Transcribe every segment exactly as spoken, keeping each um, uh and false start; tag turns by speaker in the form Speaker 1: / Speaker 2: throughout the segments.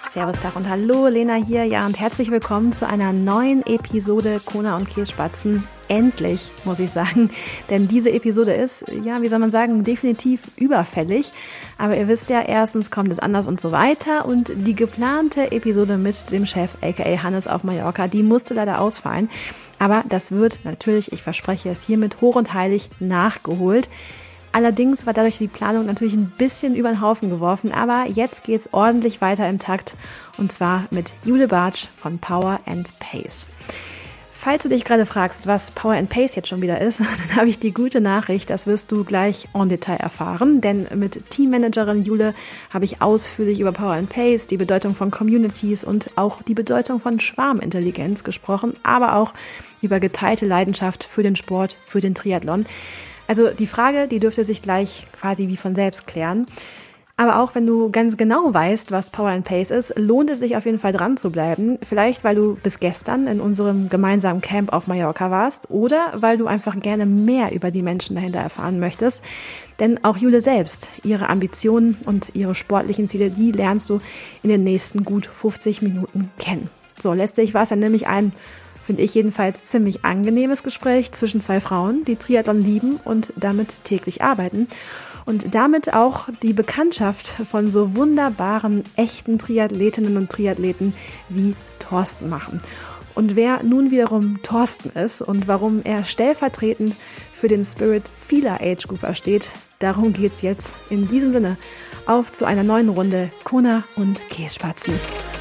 Speaker 1: Servus, Tag und Hallo, Lena hier, ja und herzlich willkommen zu einer neuen Episode Kona und Kässpatzen. Endlich, muss ich sagen, denn diese Episode ist, ja, wie soll man sagen, definitiv überfällig. Aber ihr wisst ja, erstens kommt es anders und so weiter und die geplante Episode mit dem Chef, aka Hannes auf Mallorca, die musste leider ausfallen. Aber das wird natürlich, ich verspreche es hiermit, hoch und heilig nachgeholt. Allerdings war dadurch die Planung natürlich ein bisschen über den Haufen geworfen, aber jetzt geht's ordentlich weiter im Takt und zwar mit Jule Bartsch von Power and Pace. Falls du dich gerade fragst, was Power and Pace jetzt schon wieder ist, dann habe ich die gute Nachricht, das wirst du gleich en Detail erfahren, denn mit Teammanagerin Jule habe ich ausführlich über Power and Pace, die Bedeutung von Communities und auch die Bedeutung von Schwarmintelligenz gesprochen, aber auch über geteilte Leidenschaft für den Sport, für den Triathlon. Also die Frage, die dürfte sich gleich quasi wie von selbst klären. Aber auch wenn du ganz genau weißt, was Power and Pace ist, lohnt es sich auf jeden Fall dran zu bleiben. Vielleicht, weil du bis gestern in unserem gemeinsamen Camp auf Mallorca warst oder weil du einfach gerne mehr über die Menschen dahinter erfahren möchtest. Denn auch Jule selbst, ihre Ambitionen und ihre sportlichen Ziele, die lernst du in den nächsten gut fünfzig Minuten kennen. So, letztlich war es dann nämlich ein, finde ich jedenfalls, ziemlich angenehmes Gespräch zwischen zwei Frauen, die Triathlon lieben und damit täglich arbeiten. Und damit auch die Bekanntschaft von so wunderbaren, echten Triathletinnen und Triathleten wie Thorsten machen. Und wer nun wiederum Thorsten ist und warum er stellvertretend für den Spirit vieler Age-Grouper steht, darum geht's jetzt. In diesem Sinne auf zu einer neuen Runde Kona und Kässpatzen.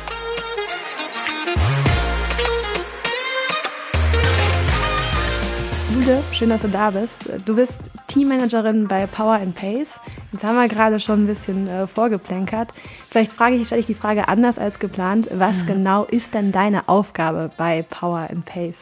Speaker 1: Jule, schön, dass du da bist. Du bist Teammanagerin bei Power and Pace. Jetzt haben wir gerade schon ein bisschen äh, vorgeplänkert. Vielleicht frage ich, stelle ich die Frage anders als geplant. Was ja. genau ist denn deine Aufgabe bei Power and Pace?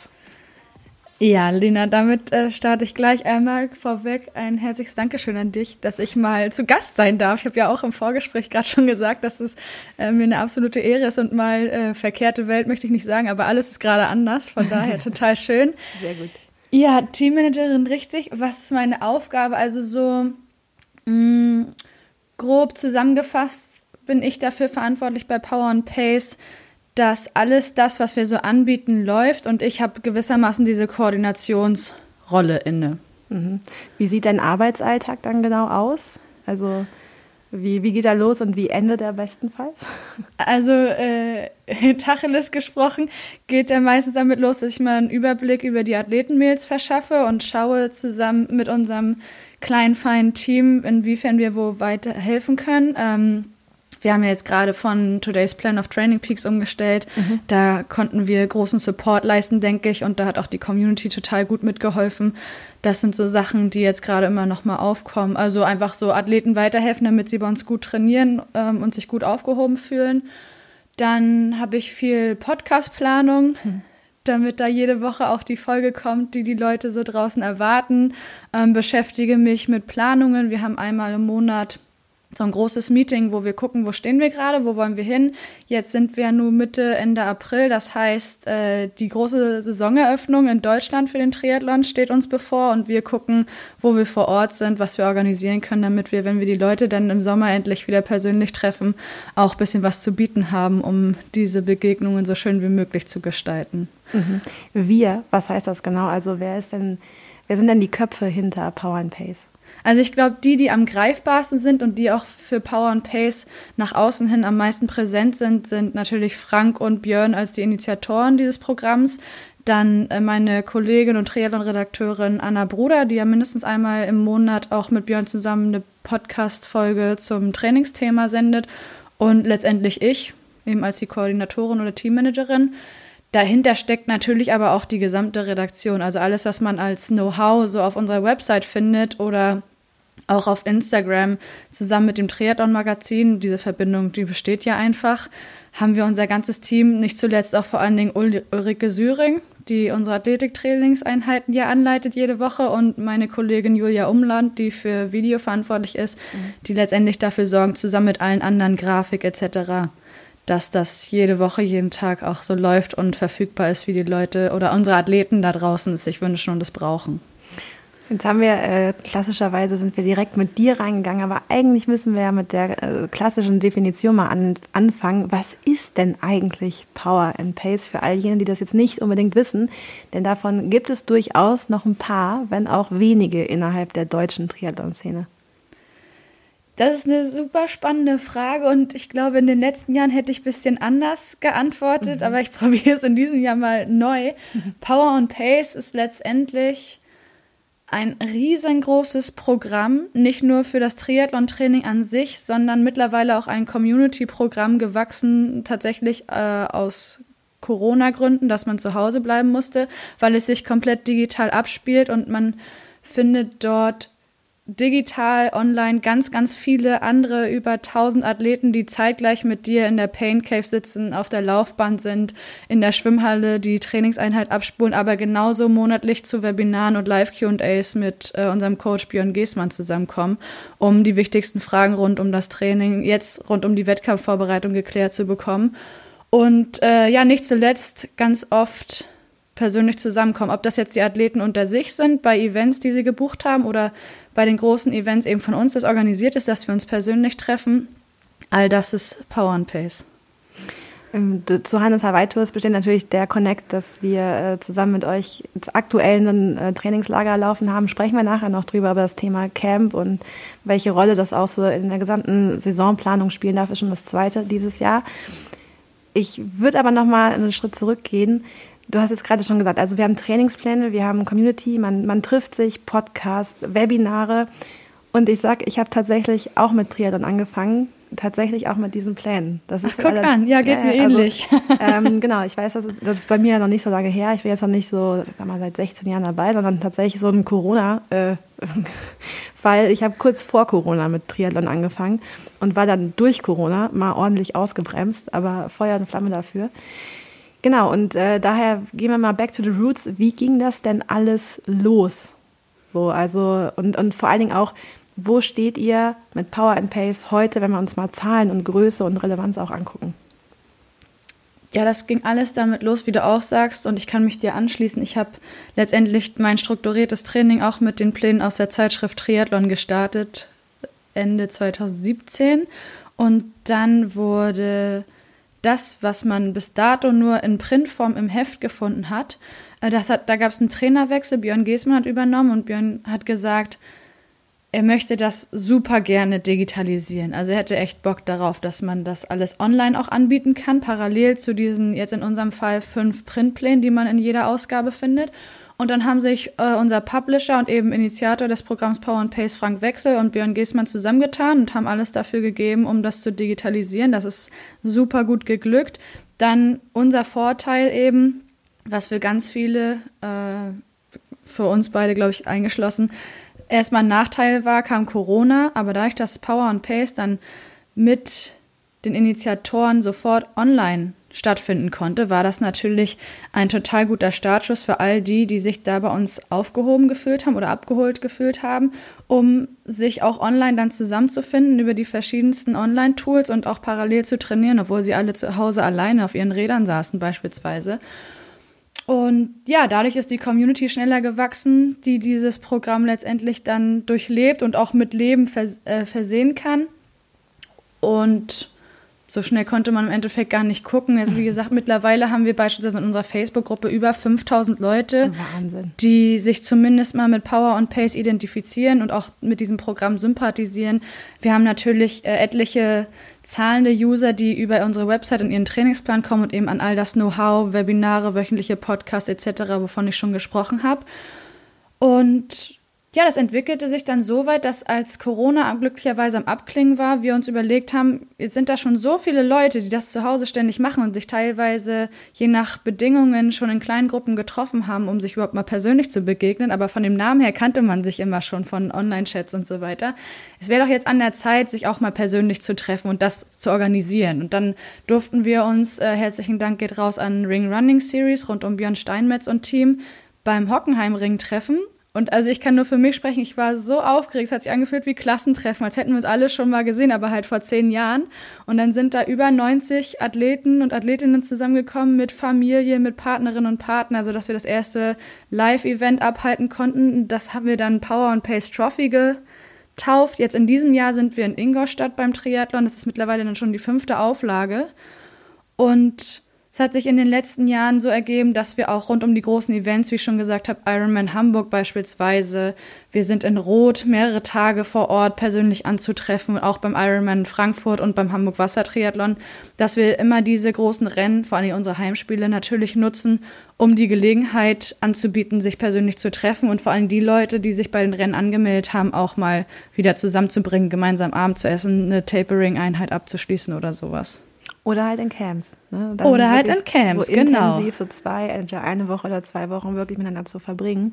Speaker 2: Ja, Lena, damit äh, starte ich gleich einmal vorweg. Ein herzliches Dankeschön an dich, dass ich mal zu Gast sein darf. Ich habe ja auch im Vorgespräch gerade schon gesagt, dass es äh, mir eine absolute Ehre ist und mal äh, verkehrte Welt möchte ich nicht sagen, aber alles ist gerade anders. Von daher total schön.
Speaker 1: Sehr gut.
Speaker 2: Ja, Teammanagerin, richtig. Was ist meine Aufgabe? Also so mh, grob zusammengefasst bin ich dafür verantwortlich bei Power and Pace, dass alles das, was wir so anbieten, läuft und ich habe gewissermaßen diese Koordinationsrolle inne.
Speaker 1: Mhm. Wie sieht dein Arbeitsalltag dann genau aus? Also Wie, wie geht er los und wie endet er bestenfalls?
Speaker 2: Also äh, Tacheles gesprochen geht er meistens damit los, dass ich mal einen Überblick über die Athletenmails verschaffe und schaue zusammen mit unserem kleinen, feinen Team, inwiefern wir wo weiterhelfen können. Ähm, wir haben ja jetzt gerade von Today's Plan of Training Peaks umgestellt. Mhm. Da konnten wir großen Support leisten, denke ich. Und da hat auch die Community total gut mitgeholfen. Das sind so Sachen, die jetzt gerade immer noch mal aufkommen. Also einfach so Athleten weiterhelfen, damit sie bei uns gut trainieren ähm, und sich gut aufgehoben fühlen. Dann habe ich viel Podcast-Planung, mhm. damit da jede Woche auch die Folge kommt, die die Leute so draußen erwarten. Ähm, beschäftige mich mit Planungen. Wir haben einmal im Monat so ein großes Meeting, wo wir gucken, wo stehen wir gerade, wo wollen wir hin. Jetzt sind wir nur Mitte, Ende April. Das heißt, äh, die große Saisoneröffnung in Deutschland für den Triathlon steht uns bevor und wir gucken, wo wir vor Ort sind, was wir organisieren können, damit wir, wenn wir die Leute dann im Sommer endlich wieder persönlich treffen, auch ein bisschen was zu bieten haben, um diese Begegnungen so schön wie möglich zu gestalten.
Speaker 1: Mhm. Wir, was heißt das genau? Also wer ist denn, wer sind denn die Köpfe hinter Power and Pace?
Speaker 2: Also ich glaube, die, die am greifbarsten sind und die auch für Power and Pace nach außen hin am meisten präsent sind, sind natürlich Frank und Björn als die Initiatoren dieses Programms. Dann meine Kollegin und Triathlon-Redakteurin Anna Bruder, die ja mindestens einmal im Monat auch mit Björn zusammen eine Podcast-Folge zum Trainingsthema sendet. Und letztendlich ich, eben als die Koordinatorin oder Teammanagerin. Dahinter steckt natürlich aber auch die gesamte Redaktion, also alles, was man als Know-how so auf unserer Website findet oder auch auf Instagram zusammen mit dem Triathlon-Magazin. Diese Verbindung, die besteht ja einfach. Haben wir unser ganzes Team, nicht zuletzt auch vor allen Dingen Ul- Ulrike Süring, die unsere Athletik-Trainingseinheiten ja anleitet jede Woche und meine Kollegin Julia Umland, die für Video verantwortlich ist, mhm. die letztendlich dafür sorgen, zusammen mit allen anderen Grafik et cetera, dass das jede Woche, jeden Tag auch so läuft und verfügbar ist, wie die Leute oder unsere Athleten da draußen es sich wünschen und es brauchen.
Speaker 1: Jetzt haben wir, äh, klassischerweise sind wir direkt mit dir reingegangen, aber eigentlich müssen wir ja mit der äh, klassischen Definition mal an, anfangen. Was ist denn eigentlich Power and Pace für all jene, die das jetzt nicht unbedingt wissen? Denn davon gibt es durchaus noch ein paar, wenn auch wenige innerhalb der deutschen Triathlon-Szene.
Speaker 2: Das ist eine super spannende Frage und ich glaube, in den letzten Jahren hätte ich ein bisschen anders geantwortet, mhm. aber ich probiere es in diesem Jahr mal neu. Mhm. Power and Pace ist letztendlich ein riesengroßes Programm, nicht nur für das Triathlon-Training an sich, sondern mittlerweile auch ein Community-Programm gewachsen, tatsächlich äh, aus Corona-Gründen, dass man zu Hause bleiben musste, weil es sich komplett digital abspielt und man findet dort digital, online ganz, ganz viele andere, über tausend Athleten, die zeitgleich mit dir in der Pain Cave sitzen, auf der Laufbahn sind, in der Schwimmhalle die Trainingseinheit abspulen, aber genauso monatlich zu Webinaren und Live-Q und A's mit äh, unserem Coach Björn Geßmann zusammenkommen, um die wichtigsten Fragen rund um das Training, jetzt rund um die Wettkampfvorbereitung geklärt zu bekommen. Und äh, ja, nicht zuletzt ganz oft persönlich zusammenkommen, ob das jetzt die Athleten unter sich sind, bei Events, die sie gebucht haben oder bei den großen Events eben von uns, das organisiert ist, dass wir uns persönlich treffen. All das ist Power and Pace.
Speaker 1: Zu Hannes Hawaii Tours besteht natürlich der Connect, dass wir äh, zusammen mit euch aktuell ein äh, Trainingslager laufen haben. Sprechen wir nachher noch drüber, über das Thema Camp und welche Rolle das auch so in der gesamten Saisonplanung spielen darf, ist schon das zweite dieses Jahr. Ich würde aber noch mal einen Schritt zurückgehen. Du hast jetzt gerade schon gesagt, also wir haben Trainingspläne, wir haben Community, man, man trifft sich, Podcast, Webinare und ich sag, ich habe tatsächlich auch mit Triathlon angefangen, tatsächlich auch mit diesen Plänen. Das ist
Speaker 2: Ach, guck alle, an, ja, geht äh, mir ähnlich.
Speaker 1: Also, ähm, genau, ich weiß, das ist, das ist bei mir ja noch nicht so lange her, ich bin jetzt noch nicht so, sag mal, seit sechzehn Jahren dabei, sondern tatsächlich so ein Corona-Fall. Äh, ich habe kurz vor Corona mit Triathlon angefangen und war dann durch Corona mal ordentlich ausgebremst, aber Feuer und Flamme dafür. Genau, und äh, daher gehen wir mal back to the roots. Wie ging das denn alles los? So, also, und, und vor allen Dingen auch, wo steht ihr mit Power and Pace heute, wenn wir uns mal Zahlen und Größe und Relevanz auch angucken?
Speaker 2: Ja, das ging alles damit los, wie du auch sagst, und ich kann mich dir anschließen. Ich habe letztendlich mein strukturiertes Training auch mit den Plänen aus der Zeitschrift Triathlon gestartet, Ende zwanzig siebzehn. Und dann wurde das, was man bis dato nur in Printform im Heft gefunden hat, das hat, da gab es einen Trainerwechsel, Björn Geßmann hat übernommen und Björn hat gesagt, er möchte das super gerne digitalisieren. Also er hätte echt Bock darauf, dass man das alles online auch anbieten kann, parallel zu diesen, jetzt in unserem Fall, fünf Printplänen, die man in jeder Ausgabe findet. Und dann haben sich äh, unser Publisher und eben Initiator des Programms Power and Pace, Frank Wechsel, und Björn Geßmann zusammengetan und haben alles dafür gegeben, um das zu digitalisieren. Das ist super gut geglückt. Dann unser Vorteil eben, was für ganz viele, äh, für uns beide, glaube ich, eingeschlossen, erstmal ein Nachteil war, kam Corona, aber dadurch, dass Power and Pace dann mit den Initiatoren sofort online stattfinden konnte, war das natürlich ein total guter Startschuss für all die, die sich da bei uns aufgehoben gefühlt haben oder abgeholt gefühlt haben, um sich auch online dann zusammenzufinden über die verschiedensten Online-Tools und auch parallel zu trainieren, obwohl sie alle zu Hause alleine auf ihren Rädern saßen beispielsweise. Und ja, dadurch ist die Community schneller gewachsen, die dieses Programm letztendlich dann durchlebt und auch mit Leben vers- äh, versehen kann. Und so schnell konnte man im Endeffekt gar nicht gucken. Also wie gesagt, mittlerweile haben wir beispielsweise in unserer Facebook-Gruppe über fünftausend Leute,
Speaker 1: Wahnsinn,
Speaker 2: die sich zumindest mal mit Power and Pace identifizieren und auch mit diesem Programm sympathisieren. Wir haben natürlich äh, etliche zahlende User, die über unsere Website und ihren Trainingsplan kommen und eben an all das Know-how, Webinare, wöchentliche Podcasts et cetera, wovon ich schon gesprochen habe. Und ja, das entwickelte sich dann so weit, dass als Corona glücklicherweise am Abklingen war, wir uns überlegt haben, jetzt sind da schon so viele Leute, die das zu Hause ständig machen und sich teilweise je nach Bedingungen schon in kleinen Gruppen getroffen haben, um sich überhaupt mal persönlich zu begegnen. Aber von dem Namen her kannte man sich immer schon von Online-Chats und so weiter. Es wäre doch jetzt an der Zeit, sich auch mal persönlich zu treffen und das zu organisieren. Und dann durften wir uns, äh, herzlichen Dank geht raus an Ring Running Series rund um Björn Steinmetz und Team, beim Hockenheimring treffen. Und also ich kann nur für mich sprechen, ich war so aufgeregt, es hat sich angefühlt wie Klassentreffen, als hätten wir uns alle schon mal gesehen, aber halt vor zehn Jahren. Und dann sind da über neunzig Athleten und Athletinnen zusammengekommen mit Familie, mit Partnerinnen und Partnern, also dass wir das erste Live-Event abhalten konnten. Das haben wir dann Power and Pace Trophy getauft. Jetzt in diesem Jahr sind wir in Ingolstadt beim Triathlon, das ist mittlerweile dann schon die fünfte Auflage. Und es hat sich in den letzten Jahren so ergeben, dass wir auch rund um die großen Events, wie ich schon gesagt habe, Ironman Hamburg beispielsweise, wir sind in Roth mehrere Tage vor Ort persönlich anzutreffen, auch beim Ironman Frankfurt und beim Hamburg Wassertriathlon, dass wir immer diese großen Rennen, vor allem unsere Heimspiele, natürlich nutzen, um die Gelegenheit anzubieten, sich persönlich zu treffen und vor allem die Leute, die sich bei den Rennen angemeldet haben, auch mal wieder zusammenzubringen, gemeinsam Abend zu essen, eine Tapering-Einheit abzuschließen oder sowas.
Speaker 1: Oder halt in Camps. Ne?
Speaker 2: Oder halt in Camps,
Speaker 1: so
Speaker 2: genau.
Speaker 1: Intensiv, so zwei, entweder eine Woche oder zwei Wochen wirklich miteinander zu verbringen.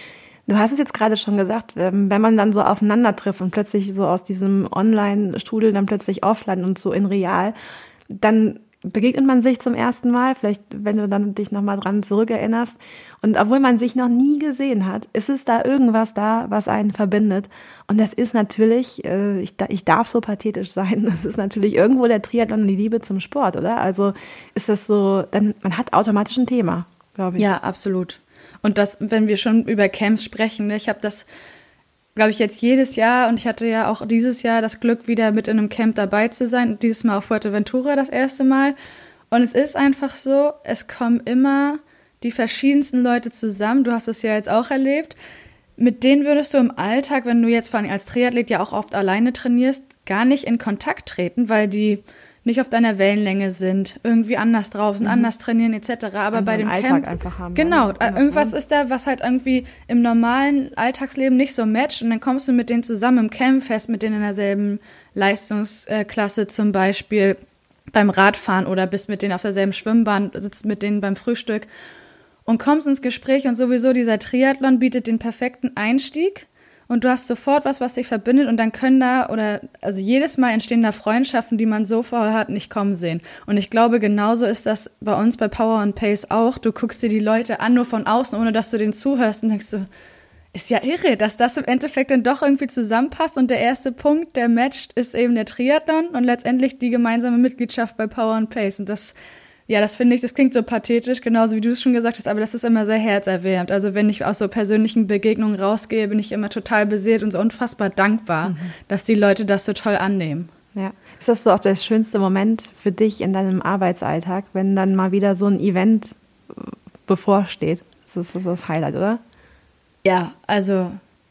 Speaker 1: Du hast es jetzt gerade schon gesagt, wenn man dann so aufeinander trifft und plötzlich so aus diesem Online-Strudel dann plötzlich offline und so in real, dann begegnet man sich zum ersten Mal, vielleicht wenn du dann dich nochmal dran zurückerinnerst. Und obwohl man sich noch nie gesehen hat, ist es da irgendwas da, was einen verbindet. Und das ist natürlich, äh, ich, ich darf so pathetisch sein, das ist natürlich irgendwo der Triathlon und die Liebe zum Sport, oder? Also ist das so, dann man hat automatisch ein Thema, glaube ich.
Speaker 2: Ja, absolut. Und das, wenn wir schon über Camps sprechen, ne, ich habe das, glaube ich, jetzt jedes Jahr und ich hatte ja auch dieses Jahr das Glück, wieder mit in einem Camp dabei zu sein. Dieses Mal auf Fuerteventura das erste Mal. Und es ist einfach so, es kommen immer die verschiedensten Leute zusammen. Du hast es ja jetzt auch erlebt. Mit denen würdest du im Alltag, wenn du jetzt vor allem als Triathlet ja auch oft alleine trainierst, gar nicht in Kontakt treten, weil die nicht auf deiner Wellenlänge sind, irgendwie anders drauf sind, mhm. anders trainieren et cetera. Aber
Speaker 1: also
Speaker 2: bei dem
Speaker 1: Alltag
Speaker 2: Camp
Speaker 1: einfach haben.
Speaker 2: Genau, irgendwas ist da, was halt irgendwie im normalen Alltagsleben nicht so matcht und dann kommst du mit denen zusammen im Camp, fährst mit denen in derselben Leistungsklasse zum Beispiel beim Radfahren oder bist mit denen auf derselben Schwimmbahn, sitzt mit denen beim Frühstück und kommst ins Gespräch und sowieso dieser Triathlon bietet den perfekten Einstieg. Und du hast sofort was, was dich verbindet und dann können da, oder also jedes Mal entstehen da Freundschaften, die man so vorher hat nicht kommen sehen. Und ich glaube, genauso ist das bei uns bei Power and Pace auch. Du guckst dir die Leute an, nur von außen, ohne dass du denen zuhörst und denkst so, ist ja irre, dass das im Endeffekt dann doch irgendwie zusammenpasst. Und der erste Punkt, der matcht, ist eben der Triathlon und letztendlich die gemeinsame Mitgliedschaft bei Power and Pace. Und das Ja, das finde ich, das klingt so pathetisch, genauso wie du es schon gesagt hast, aber das ist immer sehr herzerwärmend. Also wenn ich aus so persönlichen Begegnungen rausgehe, bin ich immer total beseelt und so unfassbar dankbar, mhm. dass die Leute das so toll annehmen.
Speaker 1: Ja. Ist das so auch der schönste Moment für dich in deinem Arbeitsalltag, wenn dann mal wieder so ein Event bevorsteht? Das ist das Highlight, oder?
Speaker 2: Ja, also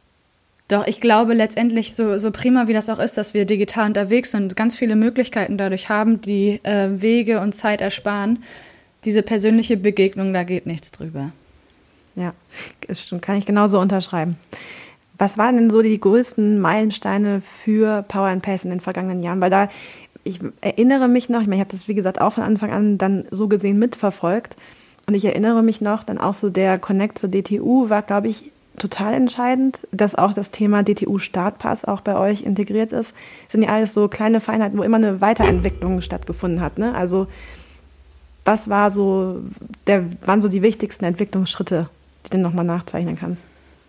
Speaker 2: doch, ich glaube letztendlich, so, so prima wie das auch ist, dass wir digital unterwegs sind und ganz viele Möglichkeiten dadurch haben, die äh, Wege und Zeit ersparen, diese persönliche Begegnung, da geht nichts drüber.
Speaker 1: Ja, das stimmt, kann ich genauso unterschreiben. Was waren denn so die größten Meilensteine für Power and Pace in den vergangenen Jahren? Weil da, ich erinnere mich noch, ich meine, ich habe das wie gesagt auch von Anfang an dann so gesehen mitverfolgt und ich erinnere mich noch, dann auch so der Connect zur D T U war, glaube ich, total entscheidend, dass auch das Thema D T U-Startpass auch bei euch integriert ist. Das sind ja alles so kleine Feinheiten, wo immer eine Weiterentwicklung stattgefunden hat. Ne? Also was war so der, waren so die wichtigsten Entwicklungsschritte, die du nochmal nachzeichnen kannst?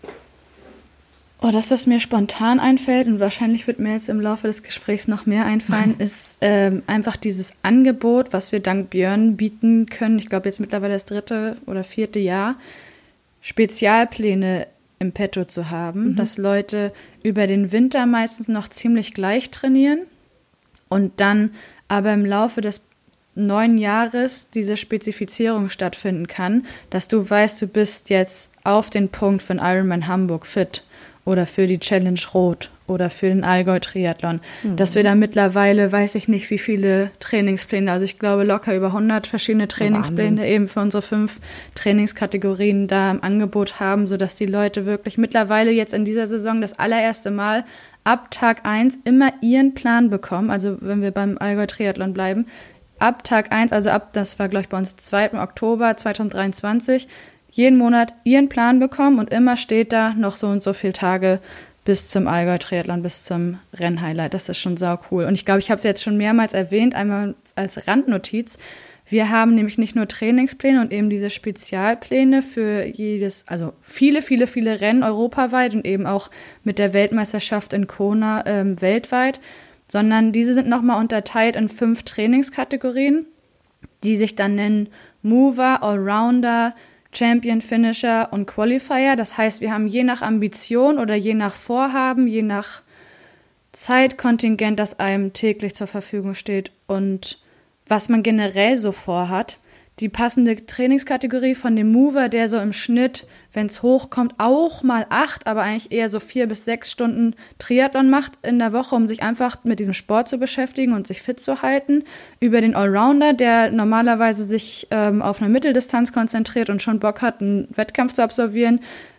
Speaker 2: Oh, das, was mir spontan einfällt, und wahrscheinlich wird mir jetzt im Laufe des Gesprächs noch mehr einfallen, ist ähm, einfach dieses Angebot, was wir dank Björn bieten können. Ich glaube jetzt mittlerweile das dritte oder vierte Jahr, Spezialpläne im Petto zu haben, mhm. dass Leute über den Winter meistens noch ziemlich gleich trainieren und dann aber im Laufe des neuen Jahres diese Spezifizierung stattfinden kann, dass du weißt, du bist jetzt auf den Punkt für den Ironman Hamburg fit oder für die Challenge Rot oder für den Allgäu-Triathlon. Mhm. Dass wir da mittlerweile, weiß ich nicht, wie viele Trainingspläne, also ich glaube locker über hundert verschiedene Trainingspläne Wahnsinn. Eben für unsere fünf Trainingskategorien da im Angebot haben, sodass die Leute wirklich mittlerweile jetzt in dieser Saison das allererste Mal ab Tag eins immer ihren Plan bekommen, also wenn wir beim Allgäu-Triathlon bleiben, ab Tag eins, also ab, das war glaube ich bei uns zweiten Oktober zweitausenddreiundzwanzig, jeden Monat ihren Plan bekommen und immer steht da noch so und so viele Tage bis zum Allgäu-Triathlon, bis zum Rennhighlight. Das ist schon sau cool. Und ich glaube, ich habe es jetzt schon mehrmals erwähnt, einmal als Randnotiz. Wir haben nämlich nicht nur Trainingspläne und eben diese Spezialpläne für jedes, also viele, viele, viele Rennen europaweit und eben auch mit der Weltmeisterschaft in Kona ähm, weltweit, sondern diese sind nochmal unterteilt in fünf Trainingskategorien, die sich dann nennen Mover, Allrounder, Champion, Finisher und Qualifier. Das heißt, wir haben je nach Ambition oder je nach Vorhaben, je nach Zeitkontingent, das einem täglich zur Verfügung steht und was man generell so vorhat, die passende Trainingskategorie von dem Mover, der so im Schnitt, wenn es hochkommt, auch mal acht, aber eigentlich eher so vier bis sechs Stunden Triathlon macht in der Woche, um sich einfach mit diesem Sport zu beschäftigen und sich fit zu halten. Über den Allrounder, der normalerweise sich ähm, auf eine Mitteldistanz konzentriert und schon Bock hat, einen Wettkampf zu absolvieren,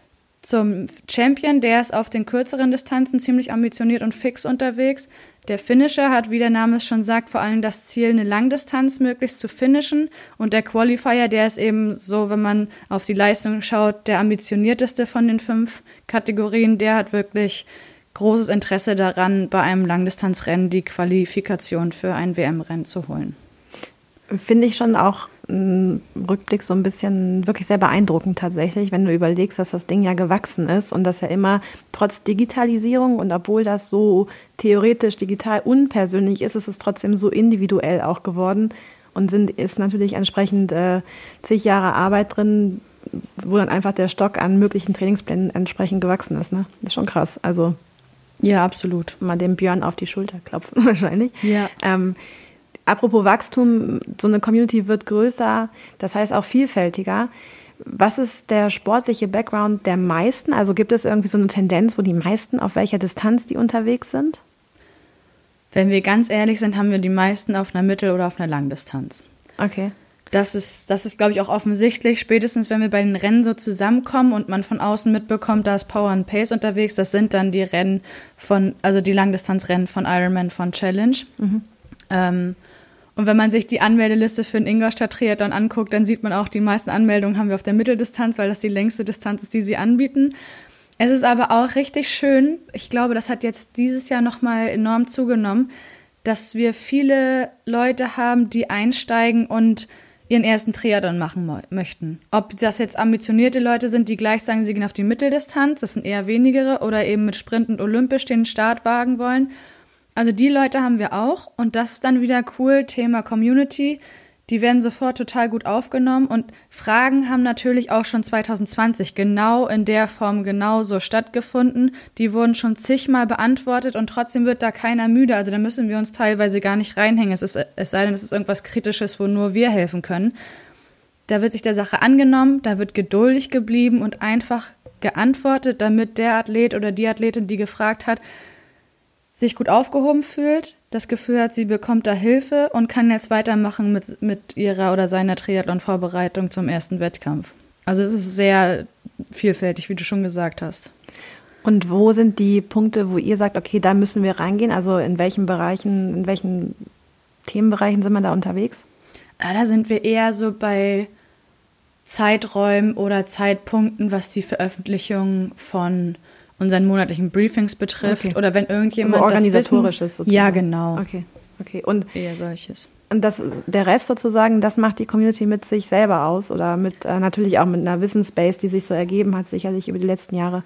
Speaker 2: zum Champion, der ist auf den kürzeren Distanzen ziemlich ambitioniert und fix unterwegs. Der Finisher hat, wie der Name es schon sagt, vor allem das Ziel, eine Langdistanz möglichst zu finishen. Und der Qualifier, der ist eben so, wenn man auf die Leistung schaut, der ambitionierteste von den fünf Kategorien. Der hat wirklich großes Interesse daran, bei einem Langdistanzrennen die Qualifikation für ein W M-Rennen zu holen.
Speaker 1: Finde ich schon auch im Rückblick so ein bisschen wirklich sehr beeindruckend tatsächlich, wenn du überlegst, dass das Ding ja gewachsen ist und dass ja immer trotz Digitalisierung und obwohl das so theoretisch digital unpersönlich ist, ist es trotzdem so individuell auch geworden und sind, ist natürlich entsprechend äh, zig Jahre Arbeit drin, wo dann einfach der Stock an möglichen Trainingsplänen entsprechend gewachsen ist. Ne? Das ist schon krass. Also
Speaker 2: ja, absolut.
Speaker 1: Mal dem Björn auf die Schulter klopfen wahrscheinlich.
Speaker 2: Ja.
Speaker 1: Ähm, Apropos Wachstum, so eine Community wird größer, das heißt auch vielfältiger. Was ist der sportliche Background der meisten? Also gibt es irgendwie so eine Tendenz, wo die meisten auf welcher Distanz die unterwegs sind?
Speaker 2: Wenn wir ganz ehrlich sind, haben wir die meisten auf einer Mittel- oder auf einer Langdistanz.
Speaker 1: Okay.
Speaker 2: Das ist, das ist, glaube ich, auch offensichtlich, spätestens wenn wir bei den Rennen so zusammenkommen und man von außen mitbekommt, da ist Power and Pace unterwegs, das sind dann die Rennen von, also die Langdistanzrennen von Ironman, von Challenge. Mhm. Ähm, Und wenn man sich die Anmeldeliste für den Ingolstadt-Triathlon anguckt, dann sieht man auch, die meisten Anmeldungen haben wir auf der Mitteldistanz, weil das die längste Distanz ist, die sie anbieten. Es ist aber auch richtig schön, ich glaube, das hat jetzt dieses Jahr nochmal enorm zugenommen, dass wir viele Leute haben, die einsteigen und ihren ersten Triathlon machen mo- möchten. Ob das jetzt ambitionierte Leute sind, die gleich sagen, sie gehen auf die Mitteldistanz, das sind eher wenigere, oder eben mit Sprint und Olympisch den Start wagen wollen. Also die Leute haben wir auch und das ist dann wieder cool, Thema Community. Die werden sofort total gut aufgenommen und Fragen haben natürlich auch schon zwanzig zwanzig genau in der Form genauso stattgefunden. Die wurden schon zigmal beantwortet und trotzdem wird da keiner müde. Also da müssen wir uns teilweise gar nicht reinhängen. Es ist, es sei denn, es ist irgendwas Kritisches, wo nur wir helfen können. Da wird sich der Sache angenommen, da wird geduldig geblieben und einfach geantwortet, damit der Athlet oder die Athletin, die gefragt hat, sich gut aufgehoben fühlt, das Gefühl hat, sie bekommt da Hilfe und kann jetzt weitermachen mit, mit ihrer oder seiner Triathlon-Vorbereitung zum ersten Wettkampf. Also es ist sehr vielfältig, wie du schon gesagt hast.
Speaker 1: Und wo sind die Punkte, wo ihr sagt, okay, da müssen wir reingehen? Also in welchen Bereichen, in welchen Themenbereichen sind wir da unterwegs?
Speaker 2: Ja, da sind wir eher so bei Zeiträumen oder Zeitpunkten, was die Veröffentlichung von unseren monatlichen Briefings betrifft, okay. Oder wenn irgendjemand
Speaker 1: also organisatorisches
Speaker 2: das Wissen,
Speaker 1: sozusagen.
Speaker 2: Ja, genau.
Speaker 1: Okay, okay. Und
Speaker 2: eher solches.
Speaker 1: Und das, der Rest sozusagen, das macht die Community mit sich selber aus oder mit äh, natürlich auch mit einer Wissensbase, die sich so ergeben hat, sicherlich über die letzten Jahre.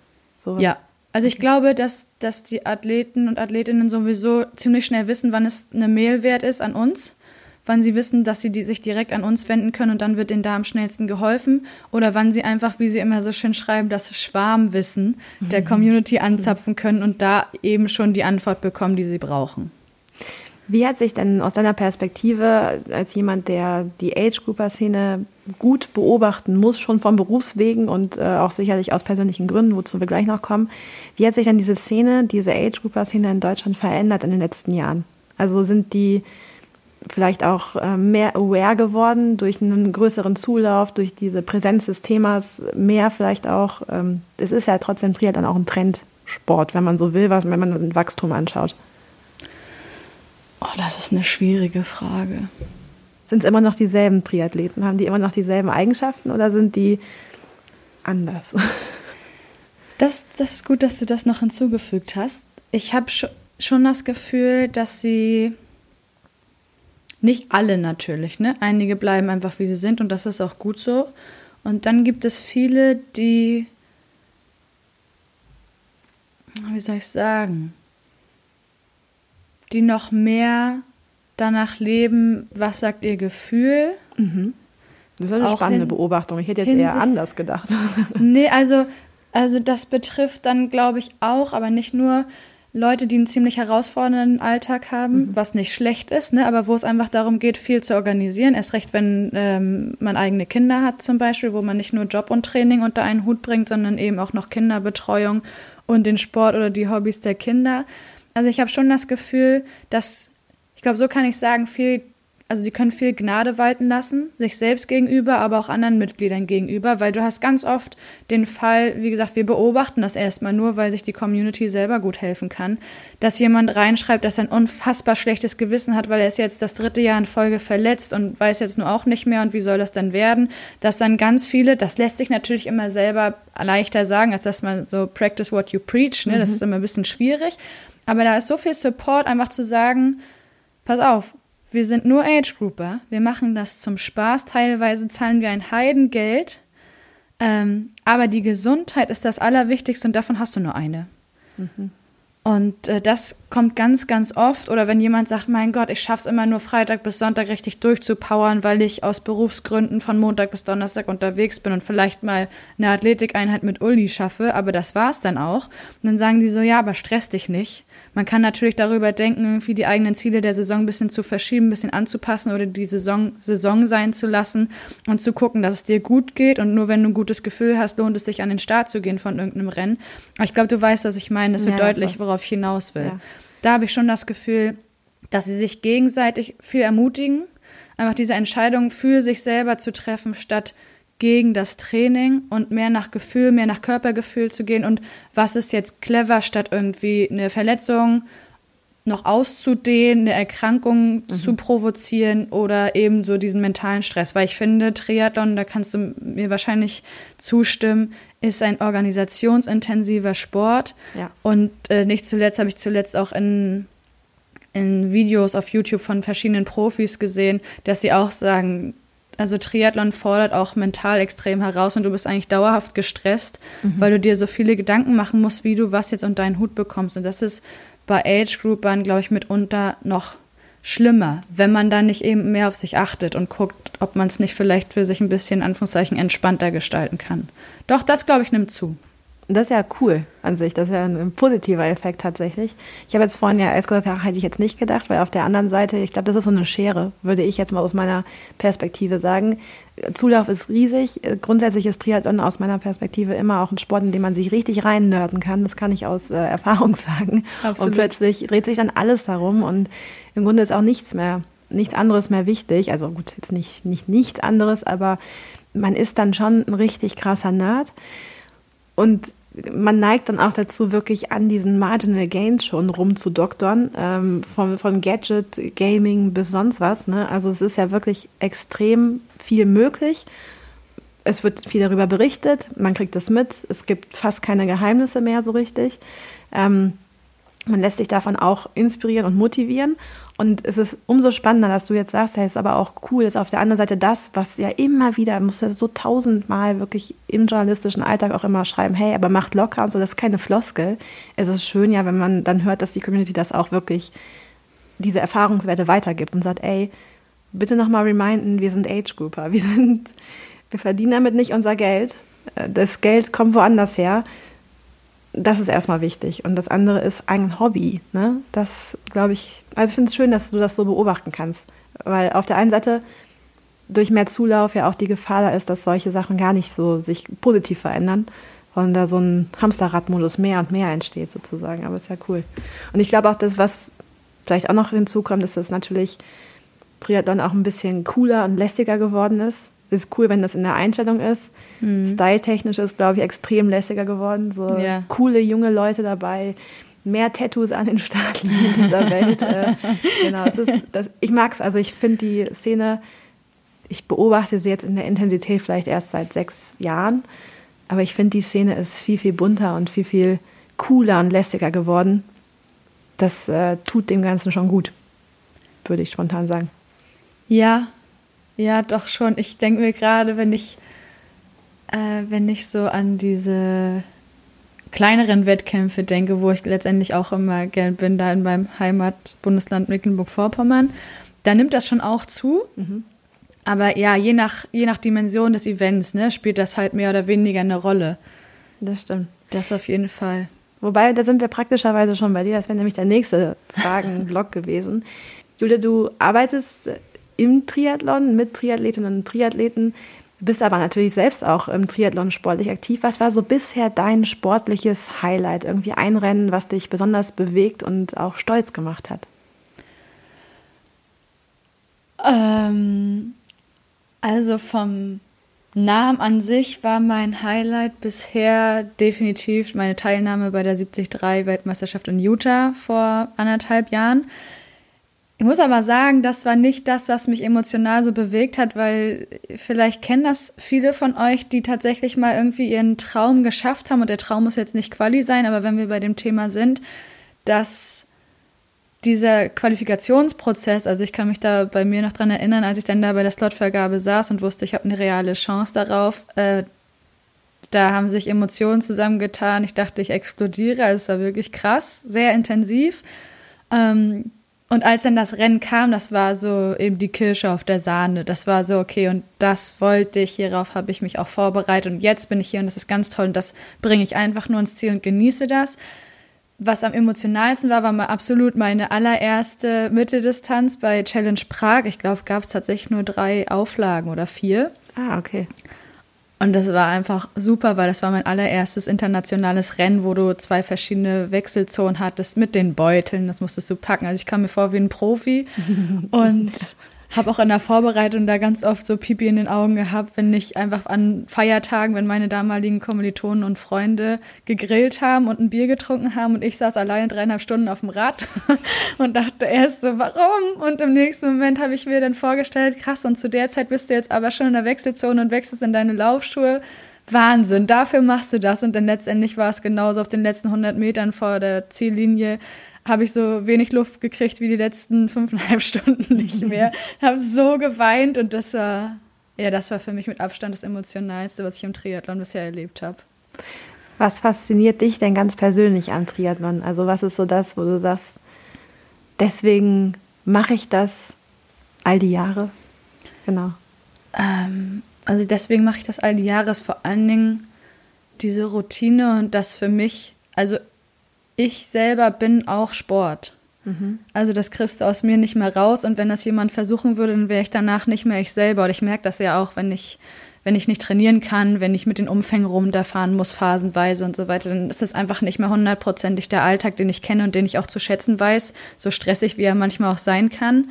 Speaker 1: So.
Speaker 2: Ja, also ich glaube, dass, dass die Athleten und Athletinnen sowieso ziemlich schnell wissen, wann es eine Mail wert ist an uns, wann sie wissen, dass sie die, sich direkt an uns wenden können und dann wird denen da am schnellsten geholfen oder wann sie einfach, wie sie immer so schön schreiben, das Schwarmwissen der Community anzapfen können und da eben schon die Antwort bekommen, die sie brauchen.
Speaker 1: Wie hat sich denn aus deiner Perspektive, als jemand, der die Age-Grouper-Szene gut beobachten muss, schon von Berufswegen und äh, auch sicherlich aus persönlichen Gründen, wozu wir gleich noch kommen, wie hat sich denn diese Szene, diese Age-Grouper-Szene in Deutschland verändert in den letzten Jahren? Also sind die vielleicht auch äh, mehr aware geworden durch einen größeren Zulauf, durch diese Präsenz des Themas, mehr vielleicht auch, ähm, es ist ja trotzdem Triathlon auch ein Trendsport, wenn man so will, was, wenn man ein Wachstum anschaut.
Speaker 2: Oh, das ist eine schwierige Frage.
Speaker 1: Sind es immer noch dieselben Triathleten? Haben die immer noch dieselben Eigenschaften oder sind die anders?
Speaker 2: Das, das ist gut, dass du das noch hinzugefügt hast. Ich habe sch- schon das Gefühl, dass sie Nicht alle natürlich, ne? Einige bleiben einfach, wie sie sind und das ist auch gut so. Und dann gibt es viele, die, wie soll ich sagen, die noch mehr danach leben, was sagt ihr Gefühl.
Speaker 1: Mhm. Das ist eine
Speaker 2: Auch
Speaker 1: spannende
Speaker 2: hin-
Speaker 1: Beobachtung. Ich hätte jetzt
Speaker 2: Hinsicht-
Speaker 1: eher anders gedacht.
Speaker 2: Nee, also, also das betrifft dann, glaube ich, auch, aber nicht nur Leute, die einen ziemlich herausfordernden Alltag haben, mhm. was nicht schlecht ist, ne, aber wo es einfach darum geht, viel zu organisieren. Erst recht, wenn ähm, man eigene Kinder hat zum Beispiel, wo man nicht nur Job und Training unter einen Hut bringt, sondern eben auch noch Kinderbetreuung und den Sport oder die Hobbys der Kinder. Also ich habe schon das Gefühl, dass, ich glaube, so kann ich sagen, viel, also die können viel Gnade walten lassen, sich selbst gegenüber, aber auch anderen Mitgliedern gegenüber, weil du hast ganz oft den Fall, wie gesagt, wir beobachten das erstmal nur, weil sich die Community selber gut helfen kann, dass jemand reinschreibt, dass er ein unfassbar schlechtes Gewissen hat, weil er ist jetzt das dritte Jahr in Folge verletzt und weiß jetzt nur auch nicht mehr und wie soll das dann werden, dass dann ganz viele, das lässt sich natürlich immer selber leichter sagen, als dass man so practice what you preach, ne? Mhm. Das ist immer ein bisschen schwierig, aber da ist so viel Support, einfach zu sagen, pass auf, wir sind nur Age-Grouper, wir machen das zum Spaß, teilweise zahlen wir ein Heidengeld, ähm, aber die Gesundheit ist das Allerwichtigste und davon hast du nur eine. Mhm. Und äh, das kommt ganz, ganz oft, oder wenn jemand sagt, mein Gott, ich schaff's immer nur Freitag bis Sonntag richtig durchzupowern, weil ich aus Berufsgründen von Montag bis Donnerstag unterwegs bin und vielleicht mal eine Athletikeinheit mit Uli schaffe, aber das war's dann auch. Und dann sagen die so, ja, aber stress dich nicht. Man kann natürlich darüber denken, irgendwie die eigenen Ziele der Saison ein bisschen zu verschieben, ein bisschen anzupassen oder die Saison Saison sein zu lassen und zu gucken, dass es dir gut geht. Und nur wenn du ein gutes Gefühl hast, lohnt es sich, an den Start zu gehen von irgendeinem Rennen. Aber ich glaube, du weißt, was ich meine. Es wird
Speaker 1: ja,
Speaker 2: deutlich,
Speaker 1: voll.
Speaker 2: worauf ich hinaus will.
Speaker 1: Ja.
Speaker 2: Da habe ich schon das Gefühl, dass sie sich gegenseitig viel ermutigen, einfach diese Entscheidung für sich selber zu treffen, statt gegen das Training und mehr nach Gefühl, mehr nach Körpergefühl zu gehen und was ist jetzt clever, statt irgendwie eine Verletzung noch auszudehnen, eine Erkrankung mhm. zu provozieren oder eben so diesen mentalen Stress. Weil ich finde, Triathlon, da kannst du mir wahrscheinlich zustimmen, ist ein organisationsintensiver Sport.
Speaker 1: Ja.
Speaker 2: Und äh, nicht zuletzt habe ich zuletzt auch in, in Videos auf YouTube von verschiedenen Profis gesehen, dass sie auch sagen, also Triathlon fordert auch mental extrem heraus und du bist eigentlich dauerhaft gestresst, mhm. weil du dir so viele Gedanken machen musst, wie du was jetzt unter deinen Hut bekommst. Und das ist bei Age-Groupern, glaube ich, mitunter noch schlimmer, wenn man dann nicht eben mehr auf sich achtet und guckt, ob man es nicht vielleicht für sich ein bisschen, in Anführungszeichen, entspannter gestalten kann. Doch, das, glaube ich, nimmt zu.
Speaker 1: Das ist ja cool an sich, das ist ja ein positiver Effekt tatsächlich. Ich habe jetzt vorhin ja erst gesagt, ja, hätte ich jetzt nicht gedacht, weil auf der anderen Seite, ich glaube, das ist so eine Schere, würde ich jetzt mal aus meiner Perspektive sagen. Zulauf ist riesig, grundsätzlich ist Triathlon aus meiner Perspektive immer auch ein Sport, in dem man sich richtig reinnörden kann, das kann ich aus äh, Erfahrung sagen. Absolut. Und plötzlich dreht sich dann alles darum und im Grunde ist auch nichts mehr, nichts anderes mehr wichtig, also gut, jetzt nicht, nicht nichts anderes, aber man ist dann schon ein richtig krasser Nerd. Und man neigt dann auch dazu, wirklich an diesen Marginal Gains schon rumzudoktern, ähm, von, von Gadget, Gaming bis sonst was. Ne? Also es ist ja wirklich extrem viel möglich. Es wird viel darüber berichtet, man kriegt das mit. Es gibt fast keine Geheimnisse mehr so richtig. Ähm, man lässt sich davon auch inspirieren und motivieren. Und es ist umso spannender, dass du jetzt sagst, hey, es ist aber auch cool, ist auf der anderen Seite das, was ja immer wieder, musst du so tausendmal wirklich im journalistischen Alltag auch immer schreiben, hey, aber macht locker und so, das ist keine Floskel. Es ist schön ja, wenn man dann hört, dass die Community das auch wirklich, diese Erfahrungswerte weitergibt und sagt, ey, bitte nochmal reminden, wir sind Age-Grouper, wir sind, wir verdienen damit nicht unser Geld, das Geld kommt woanders her. Das ist erstmal wichtig. Und das andere ist ein Hobby. Ne? Das, glaube ich, also ich finde es schön, dass du das so beobachten kannst. Weil auf der einen Seite durch mehr Zulauf ja auch die Gefahr da ist, dass solche Sachen gar nicht so sich positiv verändern. Und da so ein Hamsterradmodus mehr und mehr entsteht sozusagen. Aber ist ja cool. Und ich glaube auch, das, was vielleicht auch noch hinzukommt, ist, dass natürlich Triathlon auch ein bisschen cooler und lässiger geworden ist. Ist cool, wenn das in der Einstellung ist. Mhm. Styletechnisch ist, glaube ich, extrem lässiger geworden. So ja. Coole junge Leute dabei, mehr Tattoos an den Startlinien dieser Welt. äh, genau, es ist, das, ich mag es. Also ich finde die Szene, ich beobachte sie jetzt in der Intensität vielleicht erst seit sechs Jahren, aber ich finde, die Szene ist viel, viel bunter und viel, viel cooler und lässiger geworden. Das äh, tut dem Ganzen schon gut, würde ich spontan sagen.
Speaker 2: Ja, ja, doch schon. Ich denke mir gerade, wenn ich, äh, wenn ich so an diese kleineren Wettkämpfe denke, wo ich letztendlich auch immer gern bin, da in meinem Heimatbundesland Mecklenburg-Vorpommern, da nimmt das schon auch zu. Mhm. Aber ja, je nach, je nach Dimension des Events, ne, spielt das halt mehr oder weniger eine Rolle.
Speaker 1: Das stimmt.
Speaker 2: Das auf jeden Fall.
Speaker 1: Wobei, da sind wir praktischerweise schon bei dir. Das wäre nämlich der nächste Fragenblock gewesen. Julia, du arbeitest im Triathlon mit Triathletinnen und Triathleten, bist aber natürlich selbst auch im Triathlon sportlich aktiv. Was war so bisher dein sportliches Highlight? Irgendwie ein Rennen, was dich besonders bewegt und auch stolz gemacht hat?
Speaker 2: Ähm, also vom Namen an sich war mein Highlight bisher definitiv meine Teilnahme bei der siebzig drei Weltmeisterschaft in Utah vor anderthalb Jahren. Ich muss aber sagen, das war nicht das, was mich emotional so bewegt hat, weil vielleicht kennen das viele von euch, die tatsächlich mal irgendwie ihren Traum geschafft haben. Und der Traum muss jetzt nicht Quali sein, aber wenn wir bei dem Thema sind, dass dieser Qualifikationsprozess, also ich kann mich da bei mir noch dran erinnern, als ich dann da bei der Slotvergabe saß und wusste, ich habe eine reale Chance darauf, äh, da haben sich Emotionen zusammengetan. Ich dachte, ich explodiere, also es war wirklich krass, sehr intensiv. Ähm, Und als dann das Rennen kam, das war so eben die Kirsche auf der Sahne. Das war so, okay, und das wollte ich, hierauf habe ich mich auch vorbereitet. Und jetzt bin ich hier und das ist ganz toll. Und das bringe ich einfach nur ins Ziel und genieße das. Was am emotionalsten war, war mal absolut meine allererste Mitteldistanz bei Challenge Prag. Ich glaube, gab es tatsächlich nur drei Auflagen oder vier.
Speaker 1: Ah, okay.
Speaker 2: Und das war einfach super, weil das war mein allererstes internationales Rennen, wo du zwei verschiedene Wechselzonen hattest mit den Beuteln. Das musstest du packen. Also ich kam mir vor wie ein Profi und habe auch in der Vorbereitung da ganz oft so Pipi in den Augen gehabt, wenn ich einfach an Feiertagen, wenn meine damaligen Kommilitonen und Freunde gegrillt haben und ein Bier getrunken haben und ich saß alleine dreieinhalb Stunden auf dem Rad und dachte erst so, warum? Und im nächsten Moment habe ich mir dann vorgestellt, krass, und zu der Zeit bist du jetzt aber schon in der Wechselzone und wechselst in deine Laufschuhe. Wahnsinn, dafür machst du das. Und dann letztendlich war es genauso auf den letzten hundert Metern vor der Ziellinie, habe ich so wenig Luft gekriegt wie die letzten fünfeinhalb Stunden nicht mehr. Habe so geweint und das war, ja, das war für mich mit Abstand das Emotionalste, was ich im Triathlon bisher erlebt habe.
Speaker 1: Was fasziniert dich denn ganz persönlich am Triathlon? Also was ist so das, wo du sagst, deswegen mache ich das all die Jahre? Genau.
Speaker 2: Ähm, also deswegen mache ich das all die Jahre, ist vor allen Dingen diese Routine und das für mich, also ich selber bin auch Sport. Mhm. Also das kriegst du aus mir nicht mehr raus. Und wenn das jemand versuchen würde, dann wäre ich danach nicht mehr ich selber. Und ich merke das ja auch, wenn ich, wenn ich nicht trainieren kann, wenn ich mit den Umfängen runterfahren muss, phasenweise und so weiter, dann ist das einfach nicht mehr hundertprozentig der Alltag, den ich kenne und den ich auch zu schätzen weiß, so stressig, wie er manchmal auch sein kann.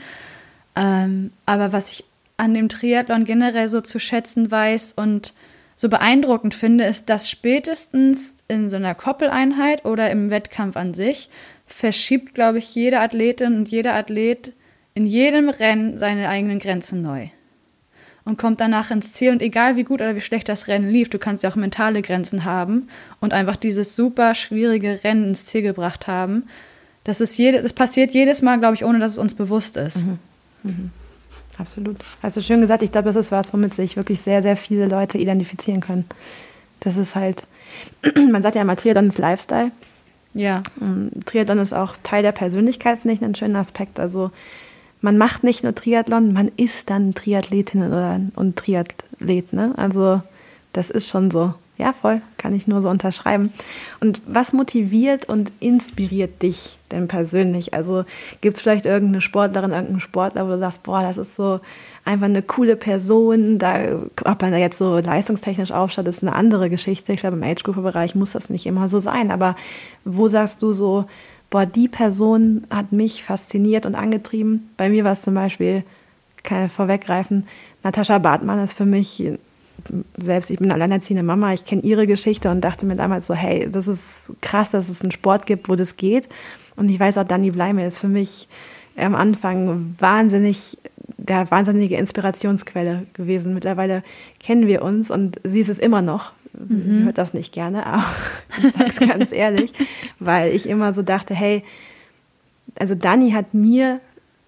Speaker 2: Ähm, aber was ich an dem Triathlon generell so zu schätzen weiß und so beeindruckend finde, ist, dass spätestens in so einer Koppeleinheit oder im Wettkampf an sich verschiebt, glaube ich, jede Athletin und jeder Athlet in jedem Rennen seine eigenen Grenzen neu und kommt danach ins Ziel. Und egal wie gut oder wie schlecht das Rennen lief, du kannst ja auch mentale Grenzen haben und einfach dieses super schwierige Rennen ins Ziel gebracht haben. Das ist jede, das passiert jedes Mal, glaube ich, ohne dass es uns bewusst ist.
Speaker 1: Mhm. Mhm. Absolut. Hast du schön gesagt, ich glaube, das ist was, womit sich wirklich sehr, sehr viele Leute identifizieren können. Das ist halt, man sagt ja immer, Triathlon ist Lifestyle.
Speaker 2: Ja.
Speaker 1: Triathlon ist auch Teil der Persönlichkeit, finde ich einen schönen Aspekt. Also man macht nicht nur Triathlon, man ist dann Triathletin oder und Triathlet. Ne? Also das ist schon so. Ja, voll, kann ich nur so unterschreiben. Und was motiviert und inspiriert dich denn persönlich? Also gibt es vielleicht irgendeine Sportlerin, irgendeinen Sportler, wo du sagst, boah, das ist so einfach eine coole Person. Da, ob man da jetzt so leistungstechnisch aufschaut, ist eine andere Geschichte. Ich glaube, im Age-Group-Bereich muss das nicht immer so sein. Aber wo sagst du so, boah, die Person hat mich fasziniert und angetrieben? Bei mir war es zum Beispiel, kann ich vorweggreifen, Natascha Bartmann ist für mich... Selbst, ich bin alleinerziehende Mama, ich kenne ihre Geschichte und dachte mir damals so, hey, das ist krass, dass es einen Sport gibt, wo das geht. Und ich weiß auch, Dani Bleime ist für mich am Anfang wahnsinnig, der wahnsinnige Inspirationsquelle gewesen. Mittlerweile kennen wir uns und sie ist es immer noch. Mhm. Hört das nicht gerne, aber ich sage es ganz ehrlich, weil ich immer so dachte, hey, also Dani hat mir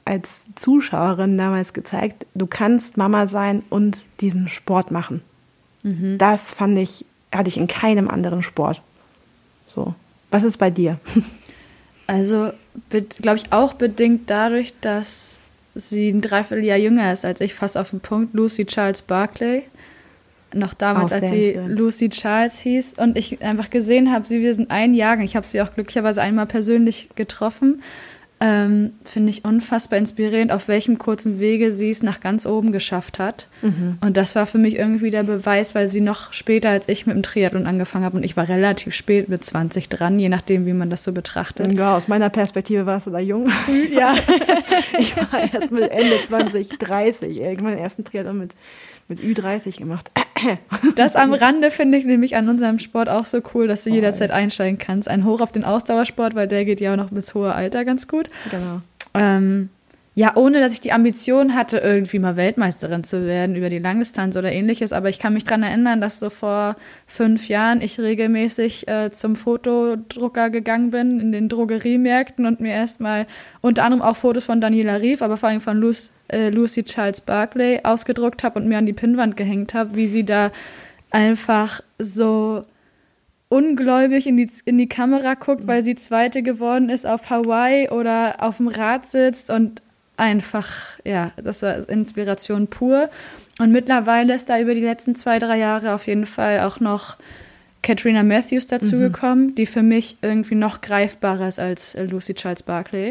Speaker 1: als Zuschauerin damals gezeigt, du kannst Mama sein und diesen Sport machen. Mhm. Das fand ich, hatte ich in keinem anderen Sport. So. Was ist bei dir?
Speaker 2: Also, glaube ich, auch bedingt dadurch, dass sie ein Dreivierteljahr jünger ist als ich, fast auf den Punkt, Lucy Charles Barclay. Noch damals, als sie Lucy Charles hieß. Und ich einfach gesehen habe, sie, wir sind ein Jahrgang. Ich habe sie auch glücklicherweise einmal persönlich getroffen. Ähm, finde ich unfassbar inspirierend, auf welchem kurzen Wege sie es nach ganz oben geschafft hat. Mhm. Und das war für mich irgendwie der Beweis, weil sie noch später als ich mit dem Triathlon angefangen habe und ich war relativ spät mit zwanzig dran, je nachdem, wie man das so betrachtet.
Speaker 1: Ja, aus meiner Perspektive warst du da jung.
Speaker 2: Ja.
Speaker 1: Ich war erst mit Ende zwanzig, dreißig, irgendwann den ersten Triathlon mit, mit Ü dreißig gemacht.
Speaker 2: Das am Rande finde ich nämlich an unserem Sport auch so cool, dass du oh, jederzeit einsteigen kannst. Ein Hoch auf den Ausdauersport, weil der geht ja auch noch bis hohe Alter ganz gut.
Speaker 1: Genau.
Speaker 2: Ähm, ja, ohne dass ich die Ambition hatte, irgendwie mal Weltmeisterin zu werden über die Langdistanz oder ähnliches. Aber ich kann mich daran erinnern, dass so vor fünf Jahren ich regelmäßig äh, zum Fotodrucker gegangen bin in den Drogeriemärkten und mir erstmal unter anderem auch Fotos von Daniela Ryf, aber vor allem von Lucy, äh, Lucy Charles Barclay ausgedruckt habe und mir an die Pinnwand gehängt habe, wie sie da einfach so ungläubig in die, in die Kamera guckt, weil sie Zweite geworden ist auf Hawaii oder auf dem Rad sitzt und einfach, ja, das war Inspiration pur. Und mittlerweile ist da über die letzten zwei, drei Jahre auf jeden Fall auch noch Katrina Matthews dazugekommen, mhm. die für mich irgendwie noch greifbarer ist als Lucy Charles Barclay.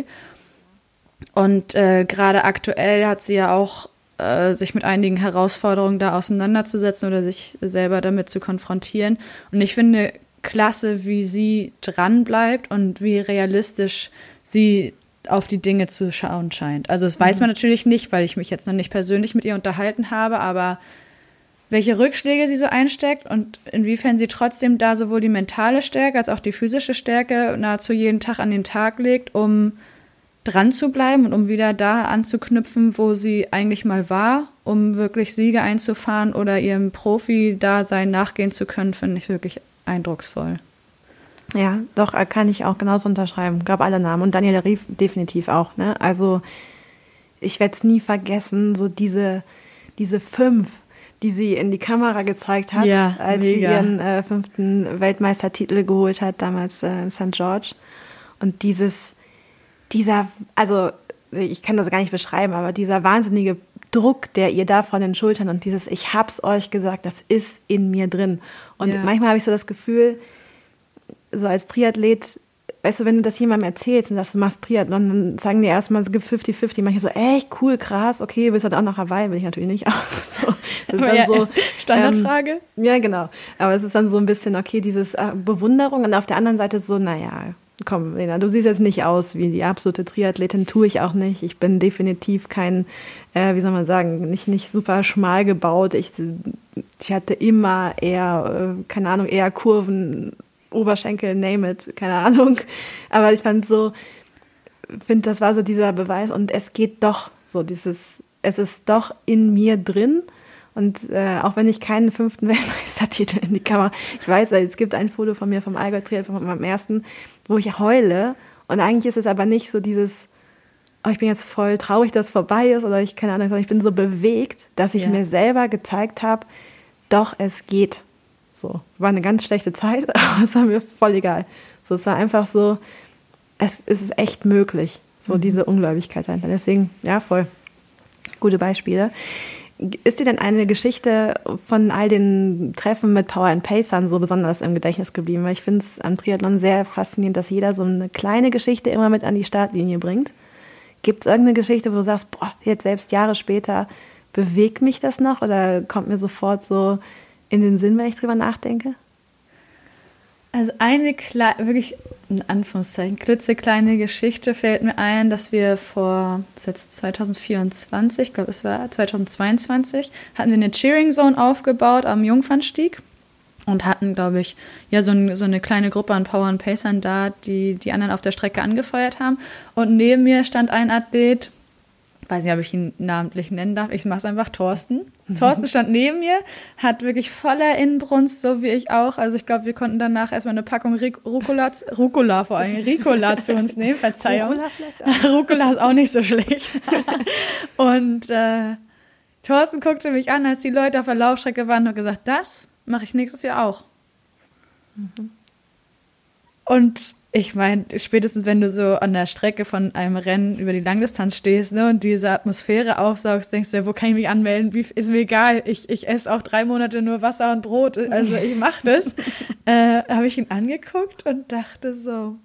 Speaker 2: Und äh, gerade aktuell hat sie ja auch äh, sich mit einigen Herausforderungen da auseinanderzusetzen oder sich selber damit zu konfrontieren. Und ich finde klasse, wie sie dran bleibt und wie realistisch sie auf die Dinge zu schauen scheint. Also das weiß man natürlich nicht, weil ich mich jetzt noch nicht persönlich mit ihr unterhalten habe, aber welche Rückschläge sie so einsteckt und inwiefern sie trotzdem da sowohl die mentale Stärke als auch die physische Stärke nahezu jeden Tag an den Tag legt, um dran zu bleiben und um wieder da anzuknüpfen, wo sie eigentlich mal war, um wirklich Siege einzufahren oder ihrem Profi-Dasein nachgehen zu können, finde ich wirklich eindrucksvoll.
Speaker 1: Ja, doch, kann ich auch genauso unterschreiben. Ich glaube, alle Namen. Und Daniela Ryf definitiv auch. Ne? Also ich werde es nie vergessen, so diese, diese fünf, die sie in die Kamera gezeigt hat,
Speaker 2: ja,
Speaker 1: als
Speaker 2: mega.
Speaker 1: sie ihren äh, fünften Weltmeistertitel geholt hat, damals äh, in Sankt George. Und dieses, dieser, also ich kann das gar nicht beschreiben, aber dieser wahnsinnige Druck, der ihr da von den Schultern und dieses, ich hab's euch gesagt, das ist in mir drin. Und ja. manchmal habe ich so das Gefühl, so als Triathlet, weißt du, wenn du das jemandem erzählst und sagst, du machst Triathlon, dann sagen die erstmal, es gibt fünfzig fünfzig. Manche so, echt cool, krass, okay, willst du halt auch nach Hawaii? Will ich natürlich nicht. Aber so, das ist dann
Speaker 2: ja,
Speaker 1: so,
Speaker 2: Standardfrage.
Speaker 1: Ähm, ja, genau. Aber es ist dann so ein bisschen, okay, dieses äh, Bewunderung und auf der anderen Seite so, naja, komm, Lena, du siehst jetzt nicht aus wie die absolute Triathletin, tue ich auch nicht. Ich bin definitiv kein, äh, wie soll man sagen, nicht, nicht super schmal gebaut. Ich, ich hatte immer eher, äh, keine Ahnung, eher Kurven, Oberschenkel, name it, keine Ahnung. Aber ich fand so, finde, das war so dieser Beweis und es geht doch so, dieses, es ist doch in mir drin. Und äh, auch wenn ich keinen fünften Weltmeistertitel in die Kamera, ich weiß, es gibt ein Foto von mir vom Allgäu Triathlon, von meinem ersten, wo ich heule. Und eigentlich ist es aber nicht so dieses, oh, ich bin jetzt voll traurig, dass es vorbei ist oder ich, keine Ahnung, sondern ich bin so bewegt, dass ich ja. mir selber gezeigt habe, doch, es geht. So, war eine ganz schlechte Zeit, aber es war mir voll egal. So, es war einfach so, es, es ist echt möglich, so mhm. diese Ungläubigkeit dahinter. Deswegen, ja, voll gute Beispiele. Ist dir denn eine Geschichte von all den Treffen mit Power and Pacern so besonders im Gedächtnis geblieben? Weil ich finde es am Triathlon sehr faszinierend, dass jeder so eine kleine Geschichte immer mit an die Startlinie bringt. Gibt es irgendeine Geschichte, wo du sagst, boah, jetzt selbst Jahre später, bewegt mich das noch oder kommt mir sofort so in den Sinn, wenn ich drüber nachdenke?
Speaker 2: Also eine kle- wirklich in Anführungszeichen klitzekleine Geschichte fällt mir ein, dass wir vor, das ist jetzt zwanzig vierundzwanzig, ich glaube es war zwanzig zweiundzwanzig, hatten wir eine Cheering Zone aufgebaut am Jungfernstieg und hatten, glaube ich, ja so, ein, so eine kleine Gruppe an Power and Pacern da, die die anderen auf der Strecke angefeuert haben. Und neben mir stand ein Athlet, weiß nicht, ob ich ihn namentlich nennen darf, ich mache es einfach Thorsten. Thorsten stand neben mir, hat wirklich voller Inbrunst, so wie ich auch. Also ich glaube, wir konnten danach erstmal eine Packung Ric- Rucola, Rucola vor allem, Ricola zu uns nehmen, Verzeihung. Rucola, Rucola ist auch nicht so schlecht. Und äh, Thorsten guckte mich an, als die Leute auf der Laufstrecke waren und gesagt, das mache ich nächstes Jahr auch. Mhm. Und ich meine, spätestens wenn du so an der Strecke von einem Rennen über die Langdistanz stehst, ne, und diese Atmosphäre aufsaugst, denkst du, wo kann ich mich anmelden? Wie, ist mir egal, ich, ich esse auch drei Monate nur Wasser und Brot, also ich mache das. äh, habe ich ihn angeguckt und dachte so,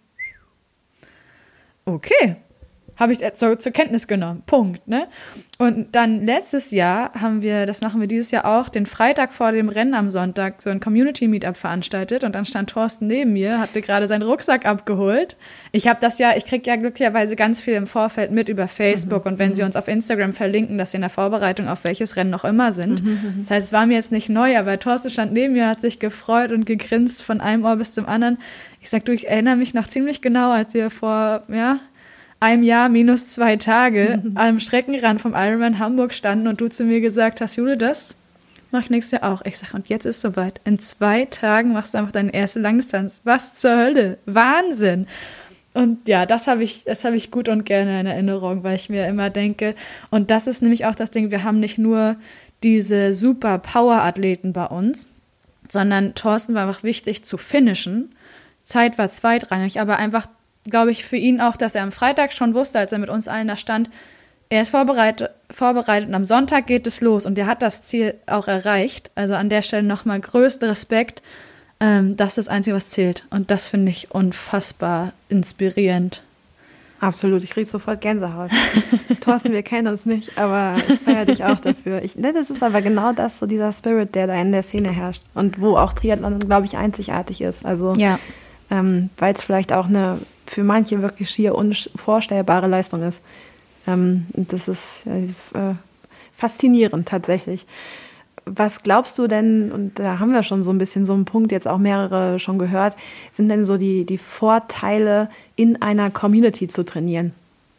Speaker 2: okay, habe ich es so zur Kenntnis genommen, Punkt. Ne? Und dann letztes Jahr haben wir, das machen wir dieses Jahr auch, den Freitag vor dem Rennen am Sonntag so ein Community-Meetup veranstaltet und dann stand Thorsten neben mir, hatte gerade seinen Rucksack abgeholt. Ich habe das ja, ich kriege ja glücklicherweise ganz viel im Vorfeld mit über Facebook mhm. und wenn mhm. sie uns auf Instagram verlinken, dass sie in der Vorbereitung auf welches Rennen noch immer sind. Mhm. Das heißt, es war mir jetzt nicht neu, aber Thorsten stand neben mir, hat sich gefreut und gegrinst von einem Ohr bis zum anderen. Ich sag, du, ich erinnere mich noch ziemlich genau, als wir vor, ja, einem Jahr minus zwei Tage mhm. am Streckenrand vom Ironman Hamburg standen und du zu mir gesagt hast, Jule, das mach ich nächstes Jahr auch. Ich sag, und jetzt ist soweit. In zwei Tagen machst du einfach deine erste Langdistanz. Was zur Hölle? Wahnsinn! Und ja, das habe ich, das habe ich gut und gerne in Erinnerung, weil ich mir immer denke, und das ist nämlich auch das Ding, wir haben nicht nur diese super Power-Athleten bei uns, sondern Thorsten war einfach wichtig zu finishen. Zeit war zweitrangig, aber einfach glaube ich, für ihn auch, dass er am Freitag schon wusste, als er mit uns allen da stand, er ist vorbereitet, vorbereitet und am Sonntag geht es los und er hat das Ziel auch erreicht. Also an der Stelle nochmal größten Respekt. Ähm, das ist das Einzige, was zählt. Und das finde ich unfassbar inspirierend.
Speaker 1: Absolut, ich kriege sofort Gänsehaut. Thorsten, wir kennen uns nicht, aber ich feiere dich auch dafür. Ich, das ist aber genau das, so dieser Spirit, der da in der Szene herrscht und wo auch Triathlon, glaube ich, einzigartig ist. Also
Speaker 2: ja.
Speaker 1: ähm, weil es vielleicht auch eine für manche wirklich schier unvorstellbare Leistung ist. Ähm, das ist äh, faszinierend tatsächlich. Was glaubst du denn, und da haben wir schon so ein bisschen so einen Punkt, jetzt auch mehrere schon gehört, sind denn so die, die Vorteile, in einer Community zu trainieren?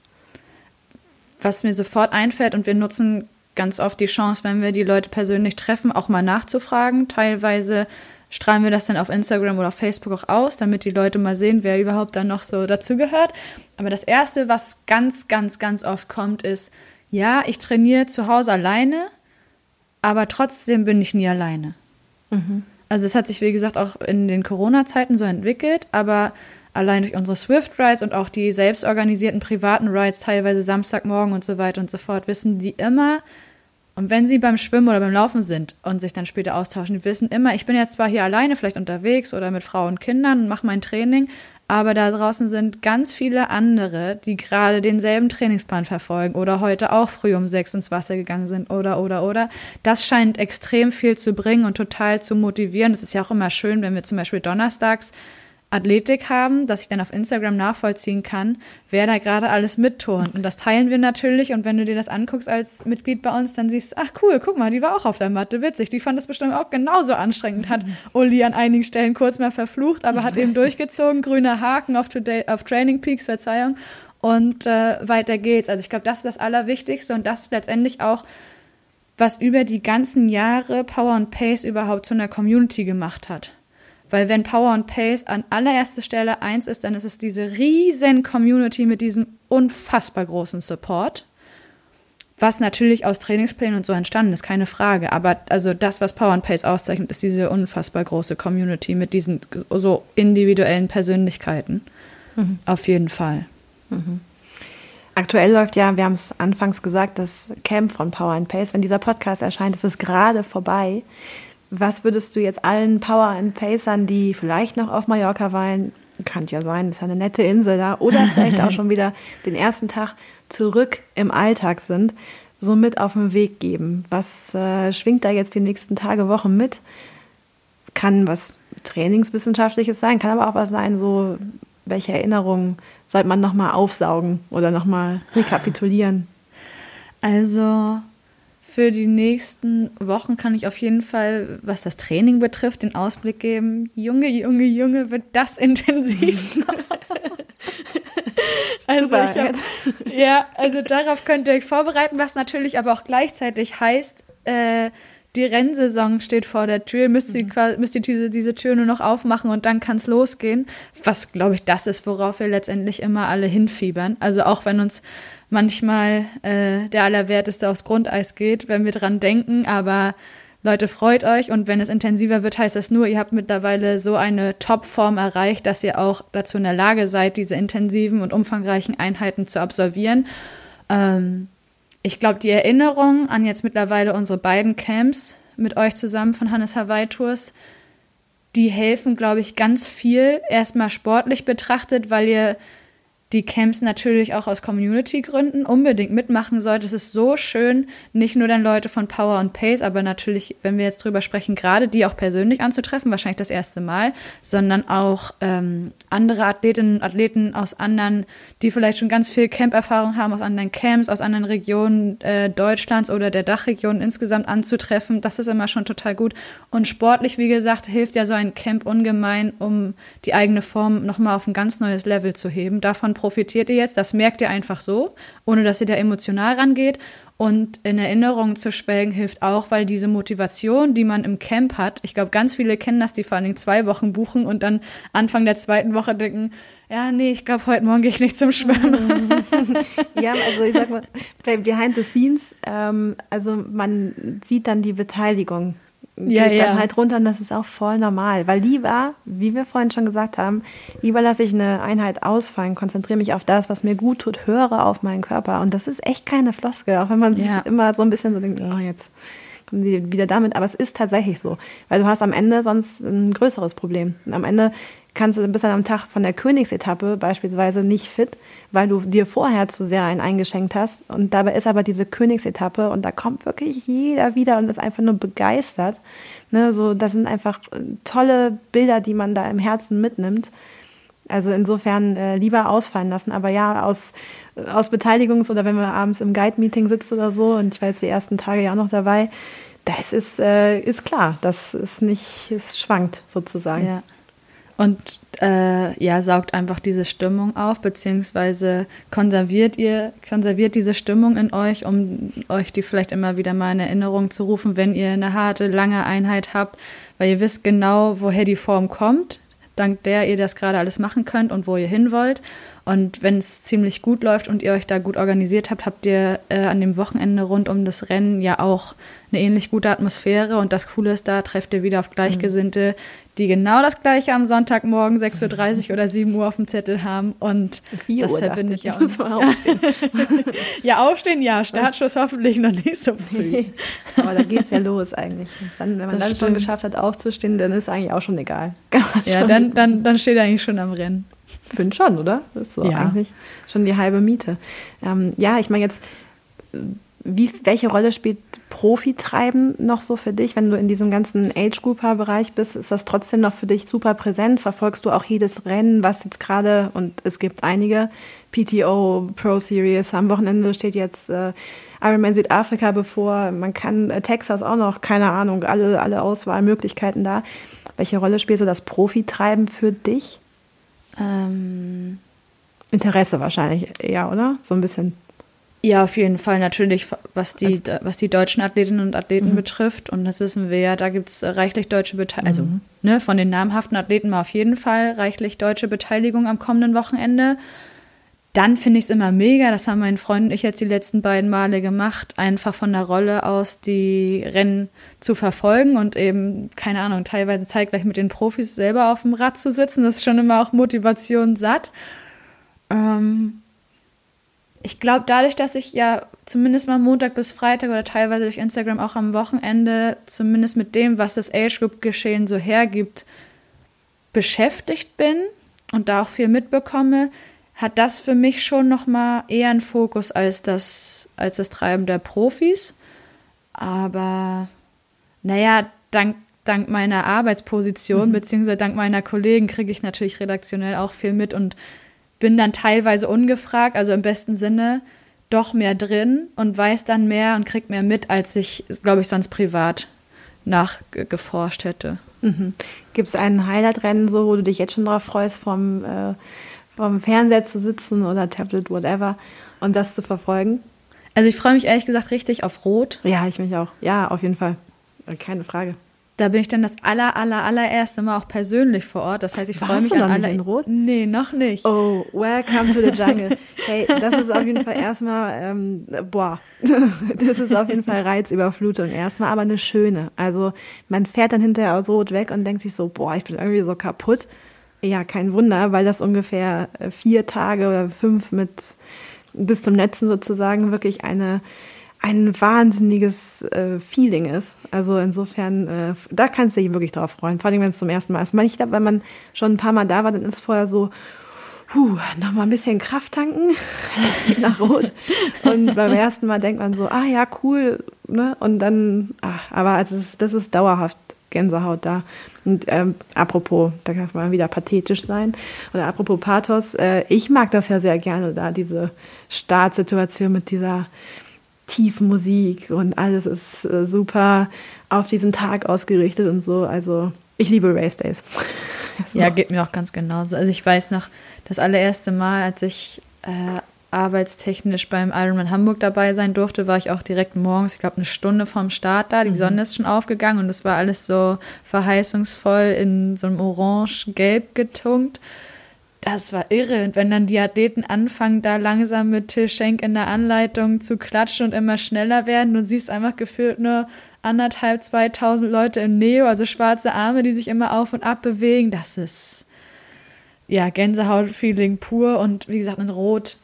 Speaker 2: Was mir sofort einfällt, und wir nutzen ganz oft die Chance, wenn wir die Leute persönlich treffen, auch mal nachzufragen. Teilweise strahlen wir das dann auf Instagram oder auf Facebook auch aus, damit die Leute mal sehen, wer überhaupt dann noch so dazugehört. Aber das Erste, was ganz, ganz, ganz oft kommt, ist, ja, ich trainiere zu Hause alleine, aber trotzdem bin ich nie alleine. Mhm. Also es hat sich, wie gesagt, auch in den Corona-Zeiten so entwickelt, aber allein durch unsere Swift-Rides und auch die selbstorganisierten privaten Rides, teilweise Samstagmorgen und so weiter und so fort, wissen die immer, und wenn sie beim Schwimmen oder beim Laufen sind und sich dann später austauschen, die wissen immer, ich bin jetzt zwar hier alleine vielleicht unterwegs oder mit Frauen und Kindern und mache mein Training, aber da draußen sind ganz viele andere, die gerade denselben Trainingsplan verfolgen oder heute auch früh um sechs ins Wasser gegangen sind oder, oder, oder. Das scheint extrem viel zu bringen und total zu motivieren. Es ist ja auch immer schön, wenn wir zum Beispiel donnerstags Athletik haben, dass ich dann auf Instagram nachvollziehen kann, wer da gerade alles mitturnt. Und das teilen wir natürlich. Und wenn du dir das anguckst als Mitglied bei uns, dann siehst du, ach cool, guck mal, die war auch auf der Matte, witzig. Die fand das bestimmt auch genauso anstrengend. Hat Uli an einigen Stellen kurz mal verflucht, aber hat eben durchgezogen, grüner Haken auf, Today, auf Training Peaks, Verzeihung. Und äh, weiter geht's. Also ich glaube, das ist das Allerwichtigste und das ist letztendlich auch, was über die ganzen Jahre Power and Pace überhaupt zu einer Community gemacht hat. Weil wenn Power and Pace an allererster Stelle eins ist, dann ist es diese riesen Community mit diesem unfassbar großen Support, was natürlich aus Trainingsplänen und so entstanden ist, keine Frage. Aber also das, was Power and Pace auszeichnet, ist diese unfassbar große Community mit diesen so individuellen Persönlichkeiten. Mhm. Auf jeden Fall.
Speaker 1: Mhm. Aktuell läuft ja, wir haben es anfangs gesagt, das Camp von Power and Pace. Wenn dieser Podcast erscheint, ist es gerade vorbei. Was würdest du jetzt allen Power and Pacern, die vielleicht noch auf Mallorca weilen, kann ja sein, ist ja eine nette Insel da, oder vielleicht auch schon wieder den ersten Tag zurück im Alltag sind, so mit auf den Weg geben? Was äh, schwingt da jetzt die nächsten Tage, Wochen mit? Kann was Trainingswissenschaftliches sein, kann aber auch was sein, so welche Erinnerungen sollte man nochmal aufsaugen oder nochmal rekapitulieren?
Speaker 2: Also für die nächsten Wochen kann ich auf jeden Fall, was das Training betrifft, den Ausblick geben. Junge, Junge, Junge, wird das intensiv. Also
Speaker 1: Super.
Speaker 2: ich hab, ja, also darauf könnt ihr euch vorbereiten, was natürlich aber auch gleichzeitig heißt, äh, die Rennsaison steht vor der Tür, müsst ihr, mhm. müsst ihr diese, diese Tür nur noch aufmachen und dann kann es losgehen. Was, glaube ich, das ist, worauf wir letztendlich immer alle hinfiebern. Also auch wenn uns manchmal äh, der Allerwerteste aufs Grundeis geht, wenn wir dran denken, aber Leute, freut euch, und wenn es intensiver wird, heißt das nur, ihr habt mittlerweile so eine Topform erreicht, dass ihr auch dazu in der Lage seid, diese intensiven und umfangreichen Einheiten zu absolvieren. Ähm, ich glaube, die Erinnerung an jetzt mittlerweile unsere beiden Camps mit euch zusammen von Hannes Hawaii Tours, die helfen, glaube ich, ganz viel, erstmal sportlich betrachtet, weil ihr die Camps natürlich auch aus Community-Gründen unbedingt mitmachen sollt. Es ist so schön, nicht nur dann Leute von Power und Pace, aber natürlich, wenn wir jetzt drüber sprechen, gerade die auch persönlich anzutreffen, wahrscheinlich das erste Mal, sondern auch ähm, andere Athletinnen und Athleten aus anderen, die vielleicht schon ganz viel Camp-Erfahrung haben, aus anderen Camps, aus anderen Regionen äh, Deutschlands oder der Dachregion insgesamt anzutreffen. Das ist immer schon total gut. Und sportlich, wie gesagt, hilft ja so ein Camp ungemein, um die eigene Form nochmal auf ein ganz neues Level zu heben. Davon profitiert ihr jetzt, das merkt ihr einfach so, ohne dass ihr da emotional rangeht. Und in Erinnerungen zu schwelgen hilft auch, weil diese Motivation, die man im Camp hat, ich glaube, ganz viele kennen das, die vor allen Dingen zwei Wochen buchen und dann Anfang der zweiten Woche denken, ja, nee, ich glaube, heute Morgen gehe ich nicht zum Schwimmen.
Speaker 1: Ja, also ich sag mal, bei Behind the Scenes, ähm, also man sieht dann die Beteiligung.
Speaker 2: Ja,
Speaker 1: geht
Speaker 2: ja.
Speaker 1: dann halt runter, und das ist auch voll normal. Weil lieber, wie wir vorhin schon gesagt haben, lieber lasse ich eine Einheit ausfallen, konzentriere mich auf das, was mir gut tut, höre auf meinen Körper. Und das ist echt keine Floskel, auch wenn man sich
Speaker 2: Ja.
Speaker 1: immer so ein bisschen so denkt, oh, jetzt kommen die wieder damit. Aber es ist tatsächlich so, weil du hast am Ende sonst ein größeres Problem. Und am Ende kannst du bis dann am Tag von der Königsetappe beispielsweise nicht fit, weil du dir vorher zu sehr einen eingeschenkt hast. Und dabei ist aber diese Königsetappe, und da kommt wirklich jeder wieder und ist einfach nur begeistert. Ne, so, das sind einfach tolle Bilder, die man da im Herzen mitnimmt. Also insofern äh, lieber ausfallen lassen. Aber ja, aus, aus Beteiligungs- oder wenn man abends im Guide-Meeting sitzt oder so, und ich war jetzt die ersten Tage ja auch noch dabei, das ist, äh, ist klar, das ist nicht, es schwankt sozusagen.
Speaker 2: Ja. Und äh, ja, saugt einfach diese Stimmung auf, beziehungsweise konserviert ihr, konserviert diese Stimmung in euch, um euch die vielleicht immer wieder mal in Erinnerung zu rufen, wenn ihr eine harte, lange Einheit habt, weil ihr wisst genau, woher die Form kommt, dank der ihr das gerade alles machen könnt und wo ihr hin wollt. Und wenn es ziemlich gut läuft und ihr euch da gut organisiert habt, habt ihr äh, an dem Wochenende rund um das Rennen ja auch eine ähnlich gute Atmosphäre. Und das Coole ist, da trefft ihr wieder auf Gleichgesinnte, die genau das Gleiche am Sonntagmorgen sechs Uhr dreißig oder sieben Uhr auf dem Zettel haben. Und
Speaker 1: vier
Speaker 2: das
Speaker 1: Uhr
Speaker 2: verbindet
Speaker 1: ich,
Speaker 2: ja
Speaker 1: muss mal aufstehen.
Speaker 2: Ja, aufstehen, ja. Startschuss hoffentlich noch nicht so früh.
Speaker 1: Aber da geht's ja los eigentlich. Dann, wenn man
Speaker 2: Das
Speaker 1: dann
Speaker 2: stimmt.
Speaker 1: schon geschafft hat, aufzustehen, dann ist eigentlich auch schon egal.
Speaker 2: Ja,
Speaker 1: schon
Speaker 2: dann, dann, dann steht er eigentlich schon am Rennen.
Speaker 1: Fünf schon, oder? Das ist so
Speaker 2: Ja.
Speaker 1: eigentlich schon die halbe Miete. Ähm, ja, ich meine jetzt, wie, welche Rolle spielt Profitreiben noch so für dich, wenn du in diesem ganzen Age-Grouper-Bereich bist? Ist das trotzdem noch für dich super präsent? Verfolgst du auch jedes Rennen, was jetzt gerade, und es gibt einige, P T O, Pro Series, am Wochenende steht jetzt äh, Ironman Südafrika bevor, man kann äh, Texas auch noch, keine Ahnung, alle, alle Auswahlmöglichkeiten da. Welche Rolle spielt so das Profitreiben für dich?
Speaker 2: Ähm,
Speaker 1: Interesse wahrscheinlich eher, oder? So ein bisschen.
Speaker 2: Ja, auf jeden Fall natürlich, was die, was die deutschen Athletinnen und Athleten
Speaker 1: Mhm.
Speaker 2: betrifft. Und das wissen wir ja, da gibt es reichlich deutsche Beteiligung. Also
Speaker 1: Mhm.
Speaker 2: ne, von den namhaften Athleten mal auf jeden Fall reichlich deutsche Beteiligung am kommenden Wochenende. Dann finde ich es immer mega, das haben mein Freund und ich jetzt die letzten beiden Male gemacht, einfach von der Rolle aus die Rennen zu verfolgen und eben, keine Ahnung, teilweise zeitgleich mit den Profis selber auf dem Rad zu sitzen. Das ist schon immer auch Motivation satt. Ähm, ich glaube, dadurch, dass ich ja zumindest mal Montag bis Freitag oder teilweise durch Instagram auch am Wochenende, zumindest mit dem, was das Age-Group-Geschehen so hergibt, beschäftigt bin und da auch viel mitbekomme, hat das für mich schon noch mal eher einen Fokus als das, als das Treiben der Profis. Aber naja, dank, dank meiner Arbeitsposition, mhm. beziehungsweise dank meiner Kollegen kriege ich natürlich redaktionell auch viel mit und bin dann teilweise ungefragt, also im besten Sinne, doch mehr drin und weiß dann mehr und kriege mehr mit, als ich, glaube ich, sonst privat nachgeforscht hätte.
Speaker 1: Mhm. Gibt es ein Highlight-Rennen, so, wo du dich jetzt schon drauf freust vom, äh, vor dem Fernseher zu sitzen oder Tablet, whatever, und das zu verfolgen?
Speaker 2: Also ich freue mich ehrlich gesagt richtig auf Rot.
Speaker 1: Ja, ich mich auch. Ja, auf jeden Fall. Keine Frage.
Speaker 2: Da bin ich dann das aller, aller, allererste Mal auch persönlich vor Ort. Das heißt, ich freue mich
Speaker 1: Warst du
Speaker 2: an
Speaker 1: noch
Speaker 2: alle.
Speaker 1: nicht in Rot?
Speaker 2: Nee, noch nicht.
Speaker 1: Oh, welcome to the jungle. Hey, das ist auf jeden Fall erstmal, ähm, boah, das ist auf jeden Fall Reizüberflutung erstmal, aber eine schöne. Also man fährt dann hinterher aus Rot weg und denkt sich so, boah, ich bin irgendwie so kaputt. Ja, kein Wunder, weil das ungefähr vier Tage oder fünf mit bis zum letzten sozusagen wirklich eine ein wahnsinniges äh, Feeling ist. Also insofern, äh, da kannst du dich wirklich drauf freuen, vor allem wenn es zum ersten Mal ist. Ich glaube, wenn man schon ein paar Mal da war, dann ist vorher so, puh, noch mal ein bisschen Kraft tanken, es geht nach Rot. Und beim ersten Mal denkt man so, ah ja, cool, ne? Und dann, ach, aber also das, das ist dauerhaft Gänsehaut da. Und ähm, apropos, da kann man wieder pathetisch sein, oder apropos Pathos, äh, ich mag das ja sehr gerne da, diese Startsituation mit dieser tiefen Musik und alles ist äh, super auf diesen Tag ausgerichtet und so. Also ich liebe Race Days.
Speaker 2: Ja, geht mir auch ganz genauso. Also ich weiß noch, das allererste Mal, als ich äh, arbeitstechnisch beim Ironman Hamburg dabei sein durfte, war ich auch direkt morgens, ich glaube eine Stunde vorm Start da. Die mhm. Sonne ist schon aufgegangen und es war alles so verheißungsvoll in so einem orange-gelb getunkt. Das war irre. Und wenn dann die Athleten anfangen, da langsam mit Till Schenk in der Anleitung zu klatschen und immer schneller werden, du siehst einfach gefühlt nur anderthalb, zweitausend Leute im Neo, also schwarze Arme, die sich immer auf und ab bewegen. Das ist, ja, Gänsehaut-Feeling pur. Und wie gesagt, in Rot,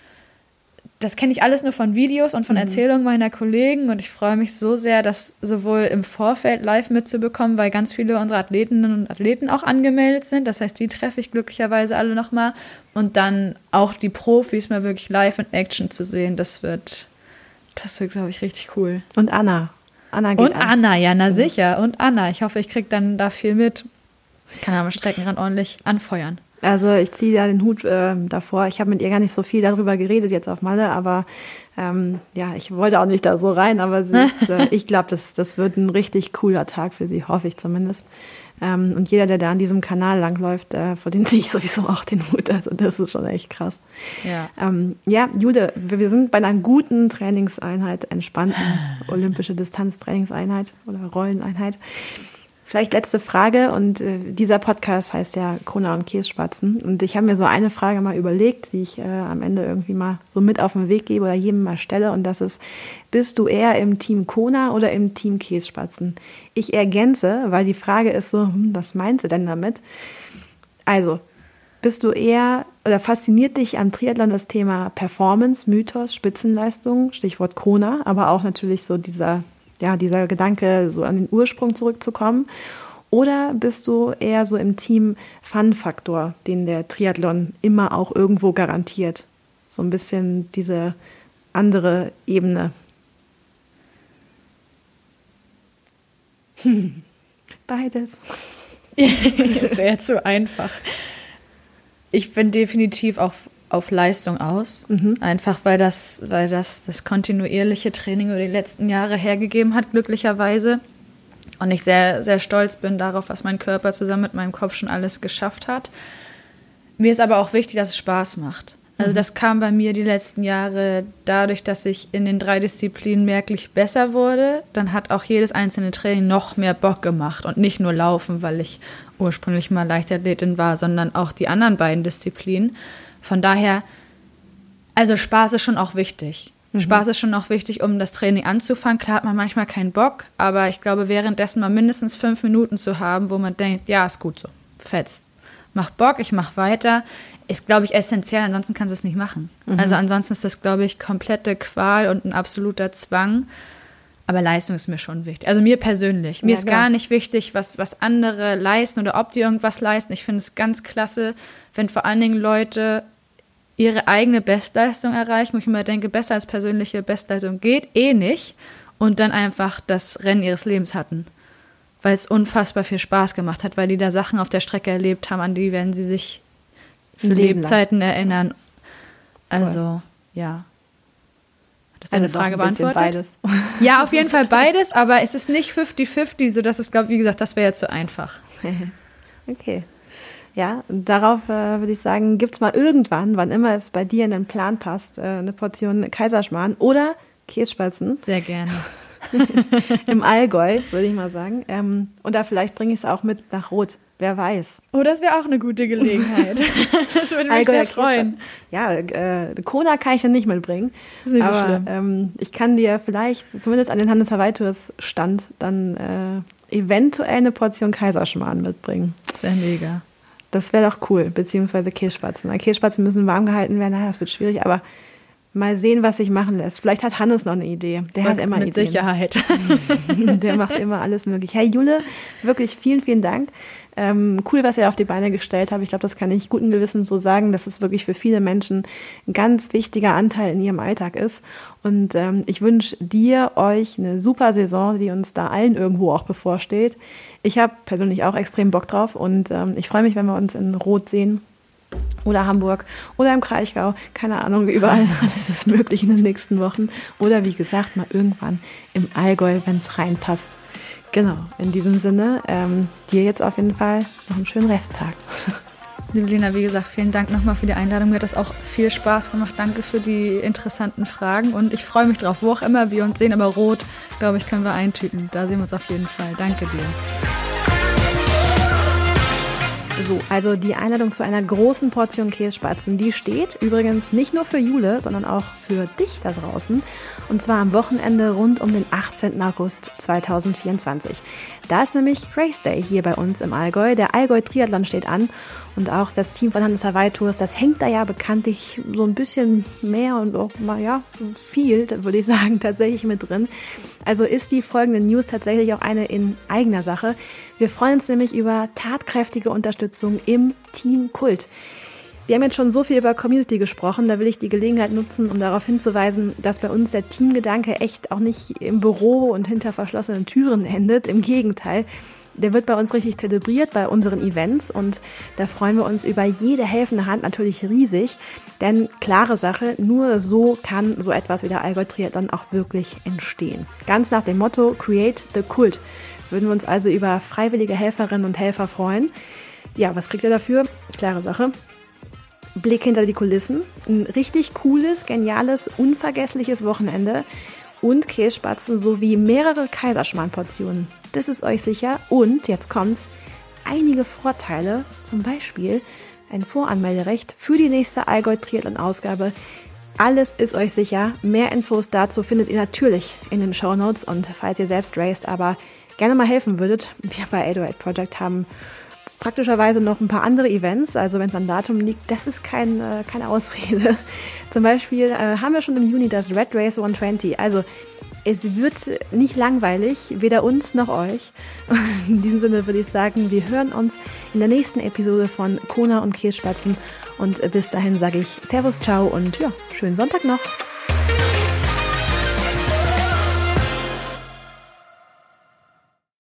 Speaker 2: das kenne ich alles nur von Videos und von mhm. Erzählungen meiner Kollegen. Und ich freue mich so sehr, das sowohl im Vorfeld live mitzubekommen, weil ganz viele unserer Athletinnen und Athleten auch angemeldet sind. Das heißt, die treffe ich glücklicherweise alle nochmal. Und dann auch die Profis mal wirklich live in Action zu sehen. Das wird, das wird, glaube ich, richtig cool.
Speaker 1: Und Anna. Anna geht
Speaker 2: Und Anna, ja, na sicher. Und Anna. Ich hoffe, ich kriege dann da viel mit. Kann am Streckenrand ordentlich anfeuern.
Speaker 1: Also ich ziehe da den Hut äh, davor. Ich habe mit ihr gar nicht so viel darüber geredet jetzt auf Malle, aber ähm, ja, ich wollte auch nicht da so rein, aber sie ist, äh, ich glaube, das, das wird ein richtig cooler Tag für sie, hoffe ich zumindest. Ähm, und jeder, der da an diesem Kanal langläuft, äh, vor dem ziehe ich sowieso auch den Hut. Also das ist schon echt krass.
Speaker 2: Ja,
Speaker 1: ähm, ja Jude, wir, wir sind bei einer guten Trainingseinheit, entspannten olympische Distanztrainingseinheit oder Rolleneinheit. Vielleicht letzte Frage, und äh, dieser Podcast heißt ja Kona und Kässpatzen, und ich habe mir so eine Frage mal überlegt, die ich äh, am Ende irgendwie mal so mit auf den Weg gebe oder jedem mal stelle, und das ist, bist du eher im Team Kona oder im Team Kässpatzen? Ich ergänze, weil die Frage ist so, hm, was meinst du denn damit? Also, bist du eher, oder fasziniert dich am Triathlon das Thema Performance, Mythos, Spitzenleistung, Stichwort Kona, aber auch natürlich so dieser ja, dieser Gedanke, so an den Ursprung zurückzukommen? Oder bist du eher so im Team Fun-Faktor, den der Triathlon immer auch irgendwo garantiert? So ein bisschen diese andere Ebene. Hm. Beides.
Speaker 2: Das wäre jetzt zu einfach. Ich bin definitiv auf auf Leistung aus, mhm. einfach weil das, weil das das kontinuierliche Training über die letzten Jahre hergegeben hat, glücklicherweise. Und ich sehr, sehr stolz bin darauf, was mein Körper zusammen mit meinem Kopf schon alles geschafft hat. Mir ist aber auch wichtig, dass es Spaß macht. Also mhm. das kam bei mir die letzten Jahre dadurch, dass ich in den drei Disziplinen merklich besser wurde. Dann hat auch jedes einzelne Training noch mehr Bock gemacht und nicht nur Laufen, weil ich ursprünglich mal Leichtathletin war, sondern auch die anderen beiden Disziplinen. Von daher, also Spaß ist schon auch wichtig. Mhm. Spaß ist schon auch wichtig, um das Training anzufangen. Klar hat man manchmal keinen Bock, aber ich glaube, währenddessen mal mindestens fünf Minuten zu haben, wo man denkt, ja, ist gut so, fetzt. Mach Bock, ich mach weiter, ist, glaube ich, essentiell, ansonsten kannst du es nicht machen. Mhm. Also ansonsten ist das, glaube ich, komplette Qual und ein absoluter Zwang. Aber Leistung ist mir schon wichtig. Also mir persönlich. Mir ja, ist klar. gar nicht wichtig, was, was andere leisten oder ob die irgendwas leisten. Ich finde es ganz klasse, wenn vor allen Dingen Leute ihre eigene Bestleistung erreichen, wo ich immer denke, besser als persönliche Bestleistung geht eh nicht, und dann einfach das Rennen ihres Lebens hatten. Weil es unfassbar viel Spaß gemacht hat, weil die da Sachen auf der Strecke erlebt haben, an die werden sie sich für Lebzeiten erinnern. Also, cool. ja. Hat das deine also Frage beantwortet?
Speaker 1: Beides.
Speaker 2: Ja, auf jeden Fall beides, aber es ist nicht fünfzig fünfzig, sodass es, glaube ich, wie gesagt, das wäre jetzt zu einfach.
Speaker 1: Okay. Ja, und darauf äh, würde ich sagen, gibt es mal irgendwann, wann immer es bei dir in den Plan passt, äh, eine Portion Kaiserschmarrn oder Kässpatzen.
Speaker 2: Sehr gerne.
Speaker 1: Im Allgäu, würde ich mal sagen. Ähm, und da vielleicht bringe ich es auch mit nach Rot. Wer weiß.
Speaker 2: Oh, das wäre auch eine gute Gelegenheit. Das würde mich
Speaker 1: Allgäuer
Speaker 2: sehr freuen.
Speaker 1: Ja, äh, Kona kann ich dann nicht mitbringen.
Speaker 2: Ist nicht so
Speaker 1: aber,
Speaker 2: schlimm.
Speaker 1: Ähm, ich kann dir vielleicht, zumindest an den Hannes Hawaii Tours Stand, dann äh, eventuell eine Portion Kaiserschmarrn mitbringen.
Speaker 2: Das wäre mega.
Speaker 1: Das wäre doch cool, beziehungsweise Kässpatzen. Kässpatzen müssen warm gehalten werden, das wird schwierig, aber mal sehen, was sich machen lässt. Vielleicht hat Hannes noch eine Idee. Der hat immer
Speaker 2: Mit
Speaker 1: Ideen.
Speaker 2: Sicherheit.
Speaker 1: Der macht immer alles möglich. Hey Jule, wirklich vielen, vielen Dank. Ähm, cool, was ihr auf die Beine gestellt habt. Ich glaube, das kann ich guten Gewissens so sagen, dass es wirklich für viele Menschen ein ganz wichtiger Anteil in ihrem Alltag ist. Und ähm, ich wünsche dir, euch eine super Saison, die uns da allen irgendwo auch bevorsteht. Ich habe persönlich auch extrem Bock drauf und ähm, ich freue mich, wenn wir uns in Rot sehen. Oder Hamburg oder im Kraichgau, keine Ahnung, überall alles ist möglich in den nächsten Wochen. Oder wie gesagt, mal irgendwann im Allgäu, wenn es reinpasst. Genau, in diesem Sinne, ähm, dir jetzt auf jeden Fall noch einen schönen Resttag.
Speaker 2: Liebe Lena, wie gesagt, vielen Dank nochmal für die Einladung. Mir hat das auch viel Spaß gemacht. Danke für die interessanten Fragen und ich freue mich drauf, wo auch immer wir uns sehen. Aber Rot, glaube ich, können wir eintüten. Da sehen wir uns auf jeden Fall. Danke dir.
Speaker 1: So, also die Einladung zu einer großen Portion Kässpatzen, die steht übrigens nicht nur für Jule, sondern auch für dich da draußen. Und zwar am Wochenende rund um den achtzehnten August zweitausendvierundzwanzig. Da ist nämlich Race Day hier bei uns im Allgäu. Der Allgäu Triathlon steht an und auch das Team von Hannes Hawaii Tours, das hängt da ja bekanntlich so ein bisschen mehr und auch mal, ja, viel, würde ich sagen, tatsächlich mit drin. Also ist die folgende News tatsächlich auch eine in eigener Sache. Wir freuen uns nämlich über tatkräftige Unterstützung im Team Kult. Wir haben jetzt schon so viel über Community gesprochen, da will ich die Gelegenheit nutzen, um darauf hinzuweisen, dass bei uns der Teamgedanke echt auch nicht im Büro und hinter verschlossenen Türen endet. Im Gegenteil, der wird bei uns richtig zelebriert bei unseren Events und da freuen wir uns über jede helfende Hand natürlich riesig. Denn klare Sache, nur so kann so etwas wie der Allgäu Triathlon auch wirklich entstehen. Ganz nach dem Motto Create the Cult würden wir uns also über freiwillige Helferinnen und Helfer freuen. Ja, was kriegt ihr dafür? Klare Sache. Blick hinter die Kulissen, ein richtig cooles, geniales, unvergessliches Wochenende und Kässpatzen sowie mehrere Kaiserschmarrnportionen. Das ist euch sicher. Und jetzt kommt's, einige Vorteile, zum Beispiel ein Voranmelderecht für die nächste Allgäu Triathlon-Ausgabe. Alles ist euch sicher. Mehr Infos dazu findet ihr natürlich in den Shownotes und falls ihr selbst raced, aber gerne mal helfen würdet, wir bei acht null acht Project haben praktischerweise noch ein paar andere Events, also wenn es am Datum liegt, das ist kein, äh, keine Ausrede. Zum Beispiel äh, haben wir schon im Juni das Red Race hundertzwanzig, also es wird nicht langweilig, weder uns noch euch. In diesem Sinne würde ich sagen, wir hören uns in der nächsten Episode von Kona und Kässpatzen und bis dahin sage ich Servus, ciao und ja, schönen Sonntag noch.